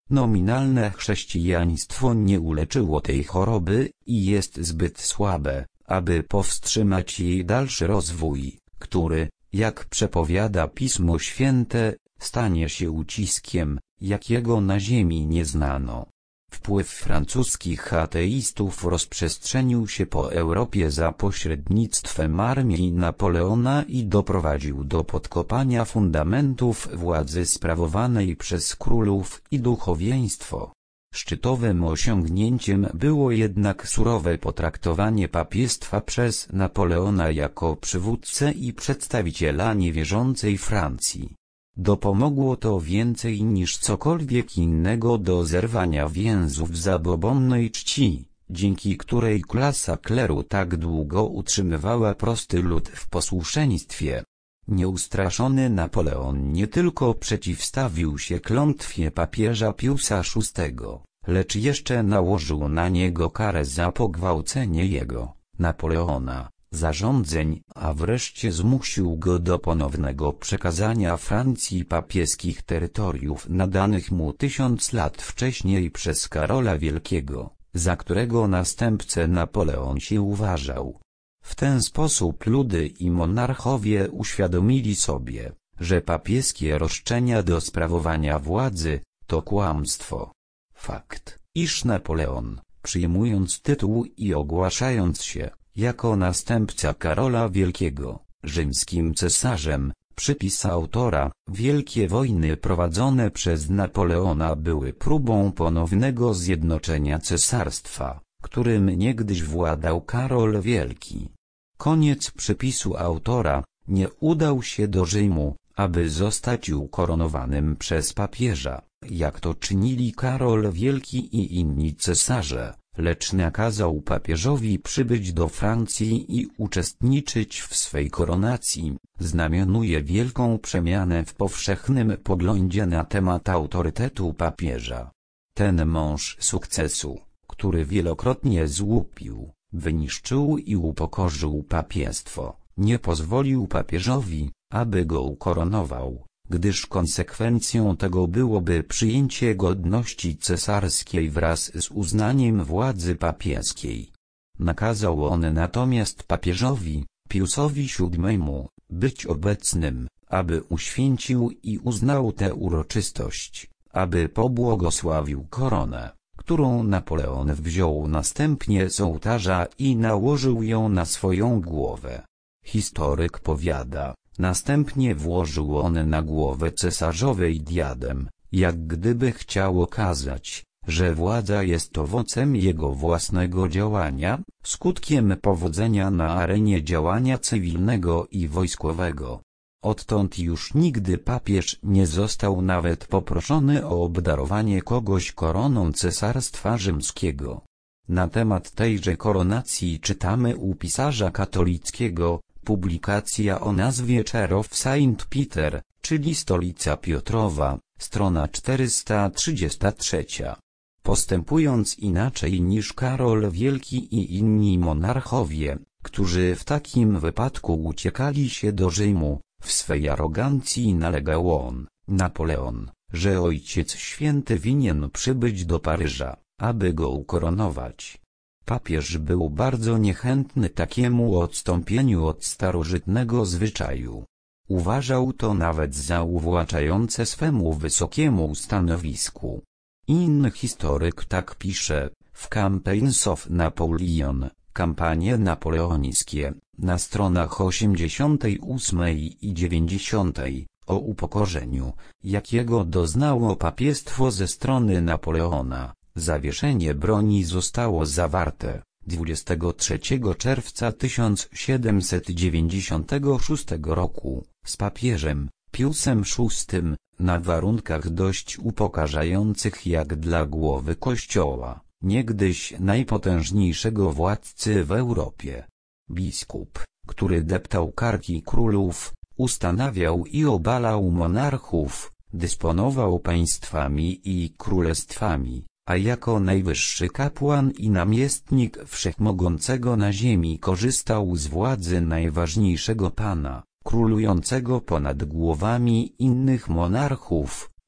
Nominalne chrześcijaństwo nie uleczyło tej choroby i jest zbyt słabe, aby powstrzymać jej dalszy rozwój, który, jak przepowiada Pismo Święte, stanie się uciskiem, jakiego na ziemi nie znano. Wpływ francuskich ateistów rozprzestrzenił się po Europie za pośrednictwem armii Napoleona i doprowadził do podkopania fundamentów władzy sprawowanej przez królów i duchowieństwo. Szczytowym osiągnięciem było jednak surowe potraktowanie papiestwa przez Napoleona jako przywódcę i przedstawiciela niewierzącej Francji. Dopomogło to więcej niż cokolwiek innego do zerwania więzów zabobonnej czci, dzięki której klasa kleru tak długo utrzymywała prosty lud w posłuszeństwie. Nieustraszony Napoleon nie tylko przeciwstawił się klątwie papieża Piusa szóstego, lecz jeszcze nałożył na niego karę za pogwałcenie jego, Napoleona, zarządzeń, a wreszcie zmusił go do ponownego przekazania Francji papieskich terytoriów nadanych mu tysiąc lat wcześniej przez Karola Wielkiego, za którego następcę Napoleon się uważał. W ten sposób ludy i monarchowie uświadomili sobie, że papieskie roszczenia do sprawowania władzy to kłamstwo. Fakt, iż Napoleon, przyjmując tytuł i ogłaszając się jako następca Karola Wielkiego, rzymskim cesarzem, przypis autora, wielkie wojny prowadzone przez Napoleona były próbą ponownego zjednoczenia cesarstwa, którym niegdyś władał Karol Wielki. Koniec przypisu autora, nie udał się do Rzymu, aby zostać ukoronowanym przez papieża, jak to czynili Karol Wielki i inni cesarze, lecz nakazał papieżowi przybyć do Francji i uczestniczyć w swej koronacji. Znamionuje wielką przemianę w powszechnym poglądzie na temat autorytetu papieża. Ten mąż sukcesu, który wielokrotnie złupił, wyniszczył i upokorzył papiestwo, nie pozwolił papieżowi, aby go ukoronował, gdyż konsekwencją tego byłoby przyjęcie godności cesarskiej wraz z uznaniem władzy papieskiej. Nakazał on natomiast papieżowi, Piusowi siódmemu, być obecnym, aby uświęcił i uznał tę uroczystość, aby pobłogosławił koronę, którą Napoleon wziął następnie z ołtarza i nałożył ją na swoją głowę. Historyk powiada, następnie włożył on na głowę cesarzowej diadem, jak gdyby chciał okazać, że władza jest owocem jego własnego działania, skutkiem powodzenia na arenie działania cywilnego i wojskowego. Odtąd już nigdy papież nie został nawet poproszony o obdarowanie kogoś koroną cesarstwa rzymskiego. Na temat tejże koronacji czytamy u pisarza katolickiego, publikacja o nazwie Chair of Saint Peter, czyli stolica Piotrowa, strona czterysta trzydzieści trzy. Postępując inaczej niż Karol Wielki i inni monarchowie, którzy w takim wypadku uciekali się do Rzymu, w swej arogancji nalegał on, Napoleon, że Ojciec Święty winien przybyć do Paryża, aby go ukoronować. Papież był bardzo niechętny takiemu odstąpieniu od starożytnego zwyczaju. Uważał to nawet za uwłaczające swemu wysokiemu stanowisku. Inny historyk tak pisze, w Campaigns of Napoleon, kampanie napoleońskie, na stronach osiemdziesiątej ósmej i dziewięćdziesiątej, o upokorzeniu, jakiego doznało papiestwo ze strony Napoleona. Zawieszenie broni zostało zawarte dwudziestego trzeciego czerwca tysiąc siedemset dziewięćdziesiątego szóstego roku z papieżem Piusem szóstym, na warunkach dość upokarzających jak dla głowy Kościoła, niegdyś najpotężniejszego władcy w Europie. Biskup, który deptał karki królów, ustanawiał i obalał monarchów, dysponował państwami i królestwami, a jako najwyższy kapłan i namiestnik wszechmogącego na ziemi korzystał z władzy najważniejszego pana, królującego ponad głowami innych monarchów,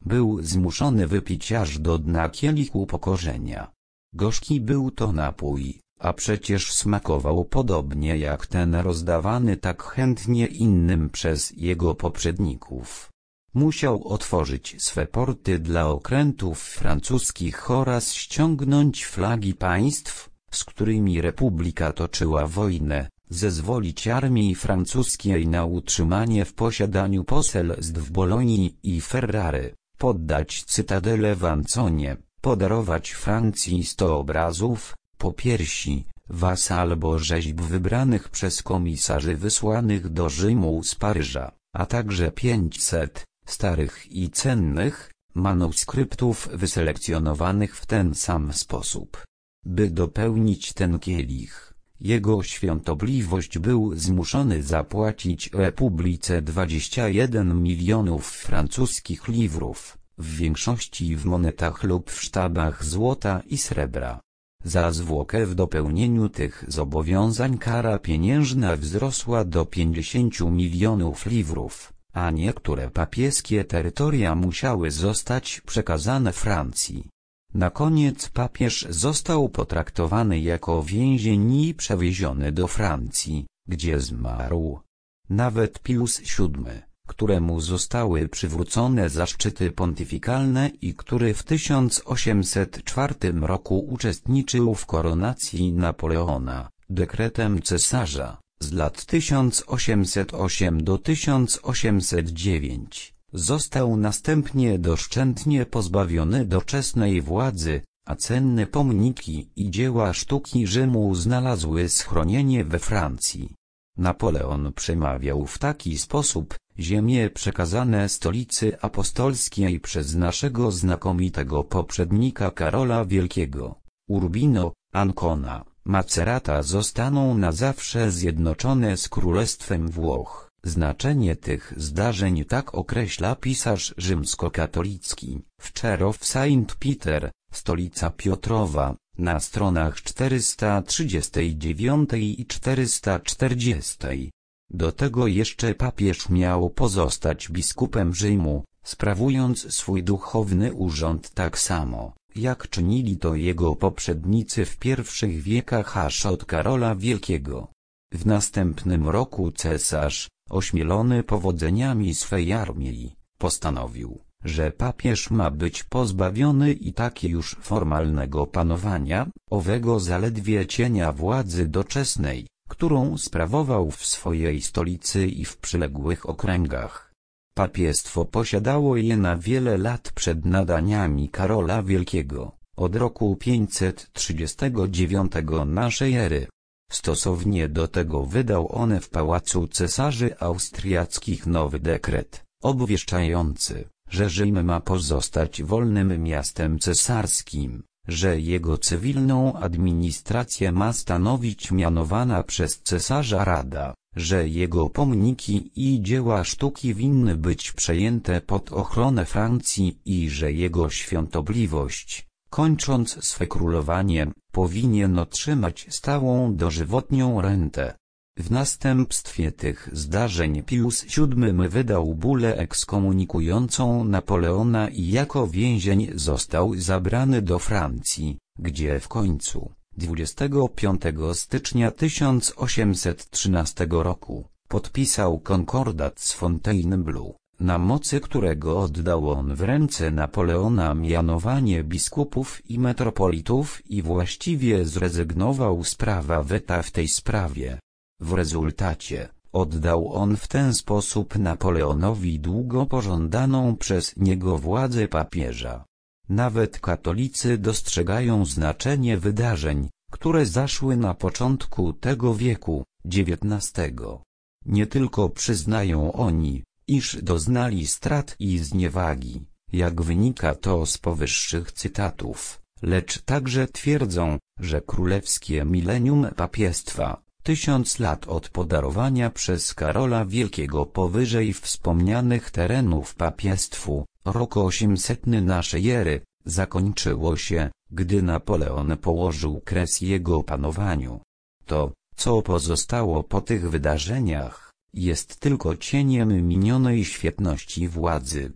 Był zmuszony wypić aż do dna kielich upokorzenia. Gorzki był to napój, a przecież smakował podobnie jak ten rozdawany tak chętnie innym przez jego poprzedników. Musiał otworzyć swe porty dla okrętów francuskich oraz ściągnąć flagi państw, z którymi Republika toczyła wojnę, zezwolić armii francuskiej na utrzymanie w posiadaniu poselstw w Bolonii i Ferrary, poddać cytadelę w Anconie, podarować Francji sto obrazów, popiersi, was albo rzeźb wybranych przez komisarzy wysłanych do Rzymu z Paryża, a także pięćset starych i cennych manuskryptów wyselekcjonowanych w ten sam sposób. By dopełnić ten kielich, jego świątobliwość był zmuszony zapłacić Republice dwadzieścia jeden milionów francuskich liwrów, w większości w monetach lub w sztabach złota i srebra. Za zwłokę w dopełnieniu tych zobowiązań kara pieniężna wzrosła do pięćdziesięciu milionów liwrów, a niektóre papieskie terytoria musiały zostać przekazane Francji. Na koniec papież został potraktowany jako więzień i przewieziony do Francji, gdzie zmarł. Nawet Pius siódmy, któremu zostały przywrócone zaszczyty pontyfikalne i który w tysiąc osiemset czwartym roku uczestniczył w koronacji Napoleona, dekretem cesarza, z lat tysiąc osiemset ósmego do tysiąc osiemset dziewiątego, został następnie doszczętnie pozbawiony doczesnej władzy, a cenne pomniki i dzieła sztuki Rzymu znalazły schronienie we Francji. Napoleon przemawiał w taki sposób: ziemie przekazane stolicy apostolskiej przez naszego znakomitego poprzednika Karola Wielkiego, Urbino, Ancona, Macerata zostaną na zawsze zjednoczone z Królestwem Włoch. Znaczenie tych zdarzeń tak określa pisarz rzymskokatolicki Wczerow Saint Peter, stolica Piotrowa, na stronach czterysta trzydziestej dziewiątej i czterysta czterdziestej. Do tego jeszcze papież miał pozostać biskupem Rzymu, sprawując swój duchowny urząd tak samo, jak czynili to jego poprzednicy w pierwszych wiekach aż od Karola Wielkiego. W następnym roku cesarz, ośmielony powodzeniami swej armii, postanowił, że papież ma być pozbawiony i tak już formalnego panowania, owego zaledwie cienia władzy doczesnej, którą sprawował w swojej stolicy i w przyległych okręgach. Papiestwo posiadało je na wiele lat przed nadaniami Karola Wielkiego, od roku pięćset trzydziestego dziewiątego naszej ery. Stosownie do tego wydał on w pałacu cesarzy austriackich nowy dekret, obwieszczający, że Rzym ma pozostać wolnym miastem cesarskim, że jego cywilną administrację ma stanowić mianowana przez cesarza rada, że jego pomniki i dzieła sztuki winny być przejęte pod ochronę Francji i że jego świątobliwość, kończąc swe królowanie, powinien otrzymać stałą dożywotnią rentę. W następstwie tych zdarzeń Pius siódmy wydał bulę ekskomunikującą Napoleona i jako więzień został zabrany do Francji, gdzie w końcu, dwudziestego piątego stycznia tysiąc osiemset trzynastego roku, podpisał konkordat z Fontainebleau, na mocy którego oddał on w ręce Napoleona mianowanie biskupów i metropolitów i właściwie zrezygnował z prawa weta w tej sprawie. W rezultacie, oddał on w ten sposób Napoleonowi długo pożądaną przez niego władzę papieża. Nawet katolicy dostrzegają znaczenie wydarzeń, które zaszły na początku tego wieku, dziewiętnastego. Nie tylko przyznają oni, iż doznali strat i zniewagi, jak wynika to z powyższych cytatów, lecz także twierdzą, że królewskie milenium papiestwa, tysiąc lat od podarowania przez Karola Wielkiego powyżej wspomnianych terenów papiestwu, rok osiemsetny naszej ery, zakończyło się, gdy Napoleon położył kres jego panowaniu. To, co pozostało po tych wydarzeniach, jest tylko cieniem minionej świetności władzy.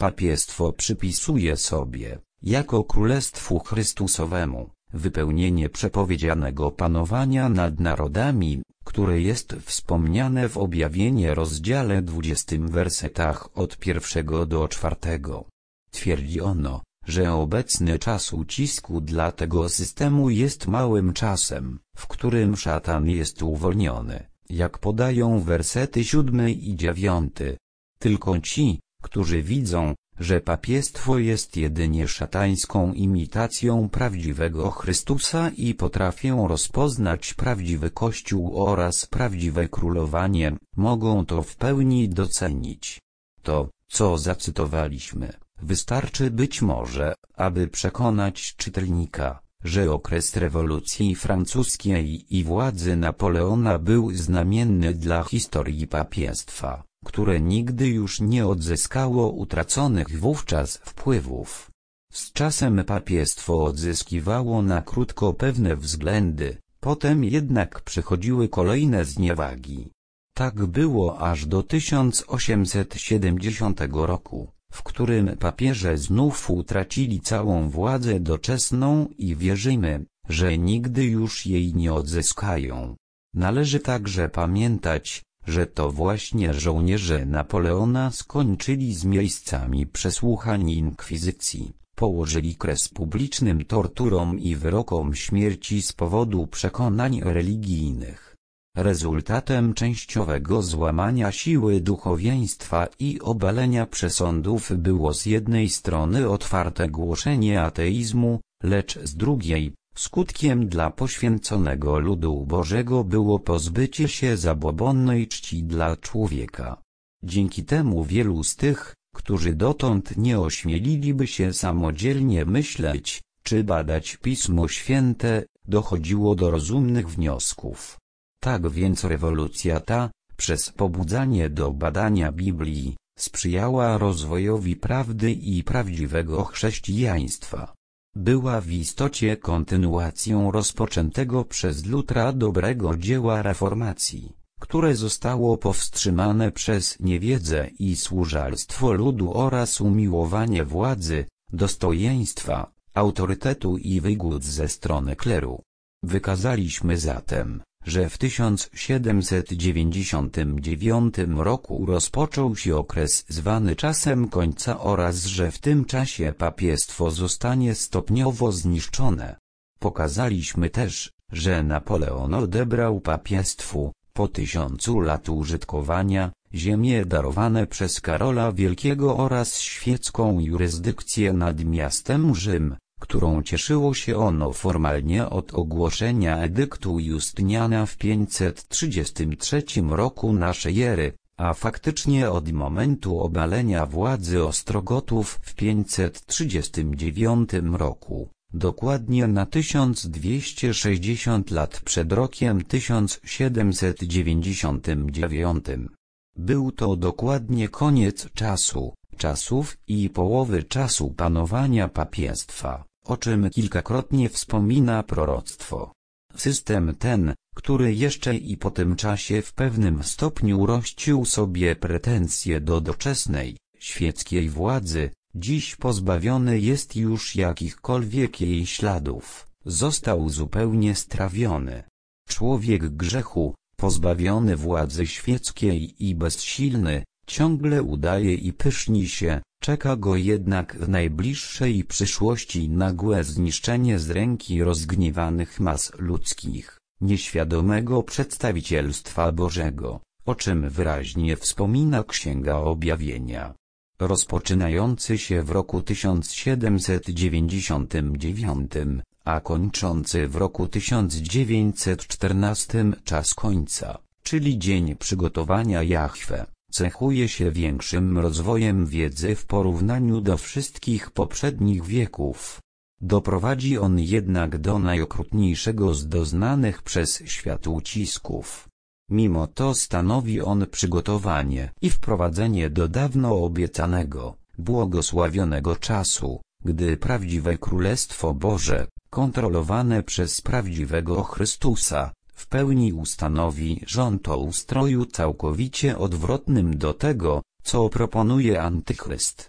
Papiestwo przypisuje sobie, jako Królestwu Chrystusowemu, wypełnienie przepowiedzianego panowania nad narodami, które jest wspomniane w Objawienie rozdziale dwudziestym wersetach od pierwszego do czwartego. Twierdzi ono, że obecny czas ucisku dla tego systemu jest małym czasem, w którym szatan jest uwolniony, jak podają wersety siódmy i dziewiąty. Tylko ci, którzy widzą, że papiestwo jest jedynie szatańską imitacją prawdziwego Chrystusa i potrafią rozpoznać prawdziwy Kościół oraz prawdziwe królowanie, mogą to w pełni docenić. To, co zacytowaliśmy, wystarczy być może, aby przekonać czytelnika, że okres rewolucji francuskiej i władzy Napoleona był znamienny dla historii papiestwa, które nigdy już nie odzyskało utraconych wówczas wpływów. Z czasem papiestwo odzyskiwało na krótko pewne względy, potem jednak przychodziły kolejne zniewagi. Tak było aż do tysiąc osiemset siedemdziesiątego roku, w którym papieże znów utracili całą władzę doczesną i wierzymy, że nigdy już jej nie odzyskają. Należy także pamiętać, że to właśnie żołnierze Napoleona skończyli z miejscami przesłuchań inkwizycji, położyli kres publicznym torturom i wyrokom śmierci z powodu przekonań religijnych. Rezultatem częściowego złamania siły duchowieństwa i obalenia przesądów było z jednej strony otwarte głoszenie ateizmu, lecz z drugiej, skutkiem dla poświęconego ludu Bożego było pozbycie się zabobonnej czci dla człowieka. Dzięki temu wielu z tych, którzy dotąd nie ośmieliliby się samodzielnie myśleć, czy badać Pismo Święte, dochodziło do rozumnych wniosków. Tak więc rewolucja ta, przez pobudzanie do badania Biblii, sprzyjała rozwojowi prawdy i prawdziwego chrześcijaństwa. Była w istocie kontynuacją rozpoczętego przez Lutra dobrego dzieła reformacji, które zostało powstrzymane przez niewiedzę i służalstwo ludu oraz umiłowanie władzy, dostojeństwa, autorytetu i wygód ze strony kleru. Wykazaliśmy zatem, że w tysiąc siedemset dziewięćdziesiątym dziewiątym roku rozpoczął się okres zwany czasem końca oraz że w tym czasie papiestwo zostanie stopniowo zniszczone. Pokazaliśmy też, że Napoleon odebrał papiestwu, po tysiącu lat użytkowania, ziemie darowane przez Karola Wielkiego oraz świecką jurysdykcję nad miastem Rzym, którą cieszyło się ono formalnie od ogłoszenia edyktu Justyniana w pięćset trzydziestym trzecim roku naszej ery, a faktycznie od momentu obalenia władzy Ostrogotów w pięćset trzydziestym dziewiątym roku, dokładnie na tysiąc dwieście sześćdziesiąt lat przed rokiem tysiąc siedemset dziewięćdziesiątym dziewiątym. Był to dokładnie koniec czasu, czasów i połowy czasu panowania papiestwa, o czym kilkakrotnie wspomina proroctwo. System ten, który jeszcze i po tym czasie w pewnym stopniu rościł sobie pretensje do doczesnej, świeckiej władzy, dziś pozbawiony jest już jakichkolwiek jej śladów, został zupełnie strawiony. Człowiek grzechu, pozbawiony władzy świeckiej i bezsilny, ciągle udaje i pyszni się, czeka go jednak w najbliższej przyszłości nagłe zniszczenie z ręki rozgniewanych mas ludzkich, nieświadomego przedstawicielstwa Bożego, o czym wyraźnie wspomina Księga Objawienia. Rozpoczynający się w roku tysiąc siedemset dziewięćdziesiątym dziewiątym, a kończący w roku tysiąc dziewięćset czternastym czas końca, czyli dzień przygotowania Jahwe, cechuje się większym rozwojem wiedzy w porównaniu do wszystkich poprzednich wieków. Doprowadzi on jednak do najokrutniejszego z doznanych przez świat ucisków. Mimo to stanowi on przygotowanie i wprowadzenie do dawno obiecanego, błogosławionego czasu, gdy prawdziwe Królestwo Boże, kontrolowane przez prawdziwego Chrystusa, w pełni ustanowi rząd o ustroju całkowicie odwrotnym do tego, co proponuje Antychryst.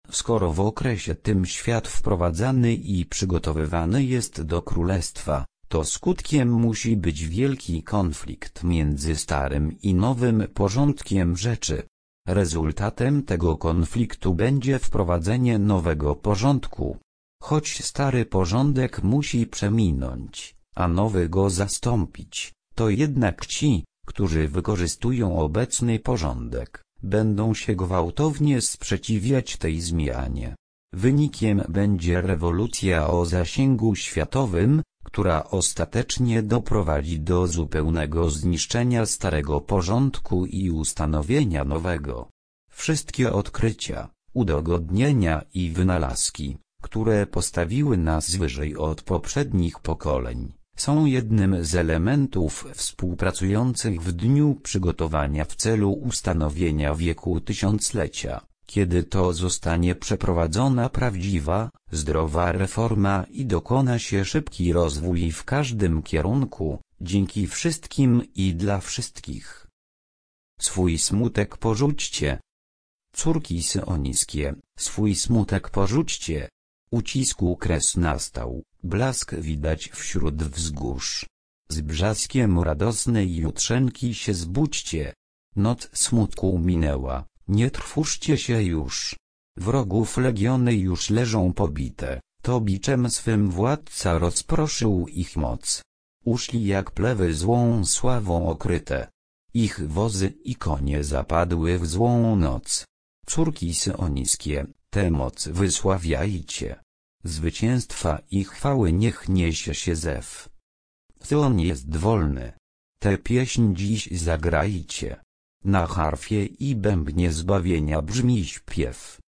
Skoro w okresie tym świat wprowadzany i przygotowywany jest do królestwa, to skutkiem musi być wielki konflikt między starym i nowym porządkiem rzeczy. Rezultatem tego konfliktu będzie wprowadzenie nowego porządku. Choć stary porządek musi przeminąć, a nowy go zastąpić, to jednak ci, którzy wykorzystują obecny porządek, będą się gwałtownie sprzeciwiać tej zmianie. Wynikiem będzie rewolucja o zasięgu światowym, która ostatecznie doprowadzi do zupełnego zniszczenia starego porządku i ustanowienia nowego. Wszystkie odkrycia, udogodnienia i wynalazki, które postawiły nas wyżej od poprzednich pokoleń, są jednym z elementów współpracujących w dniu przygotowania w celu ustanowienia wieku tysiąclecia, kiedy to zostanie przeprowadzona prawdziwa, zdrowa reforma i dokona się szybki rozwój w każdym kierunku, dzięki wszystkim i dla wszystkich. Swój smutek porzućcie. Córki syonijskie, swój smutek porzućcie. Ucisku kres nastał, blask widać wśród wzgórz. Z brzaskiem radosnej jutrzenki się zbudźcie. Noc smutku minęła, nie trwóżcie się już. Wrogów legiony już leżą pobite, to biczem swym władca rozproszył ich moc. Uszli jak plewy złą sławą okryte. Ich wozy i konie zapadły w złą noc. Córki syonijskie, tę moc wysławiajcie. Zwycięstwa i chwały niech niesie się zew. Syon jest wolny. Tę pieśń dziś zagrajcie. Na harfie i bębnie zbawienia brzmi śpiew.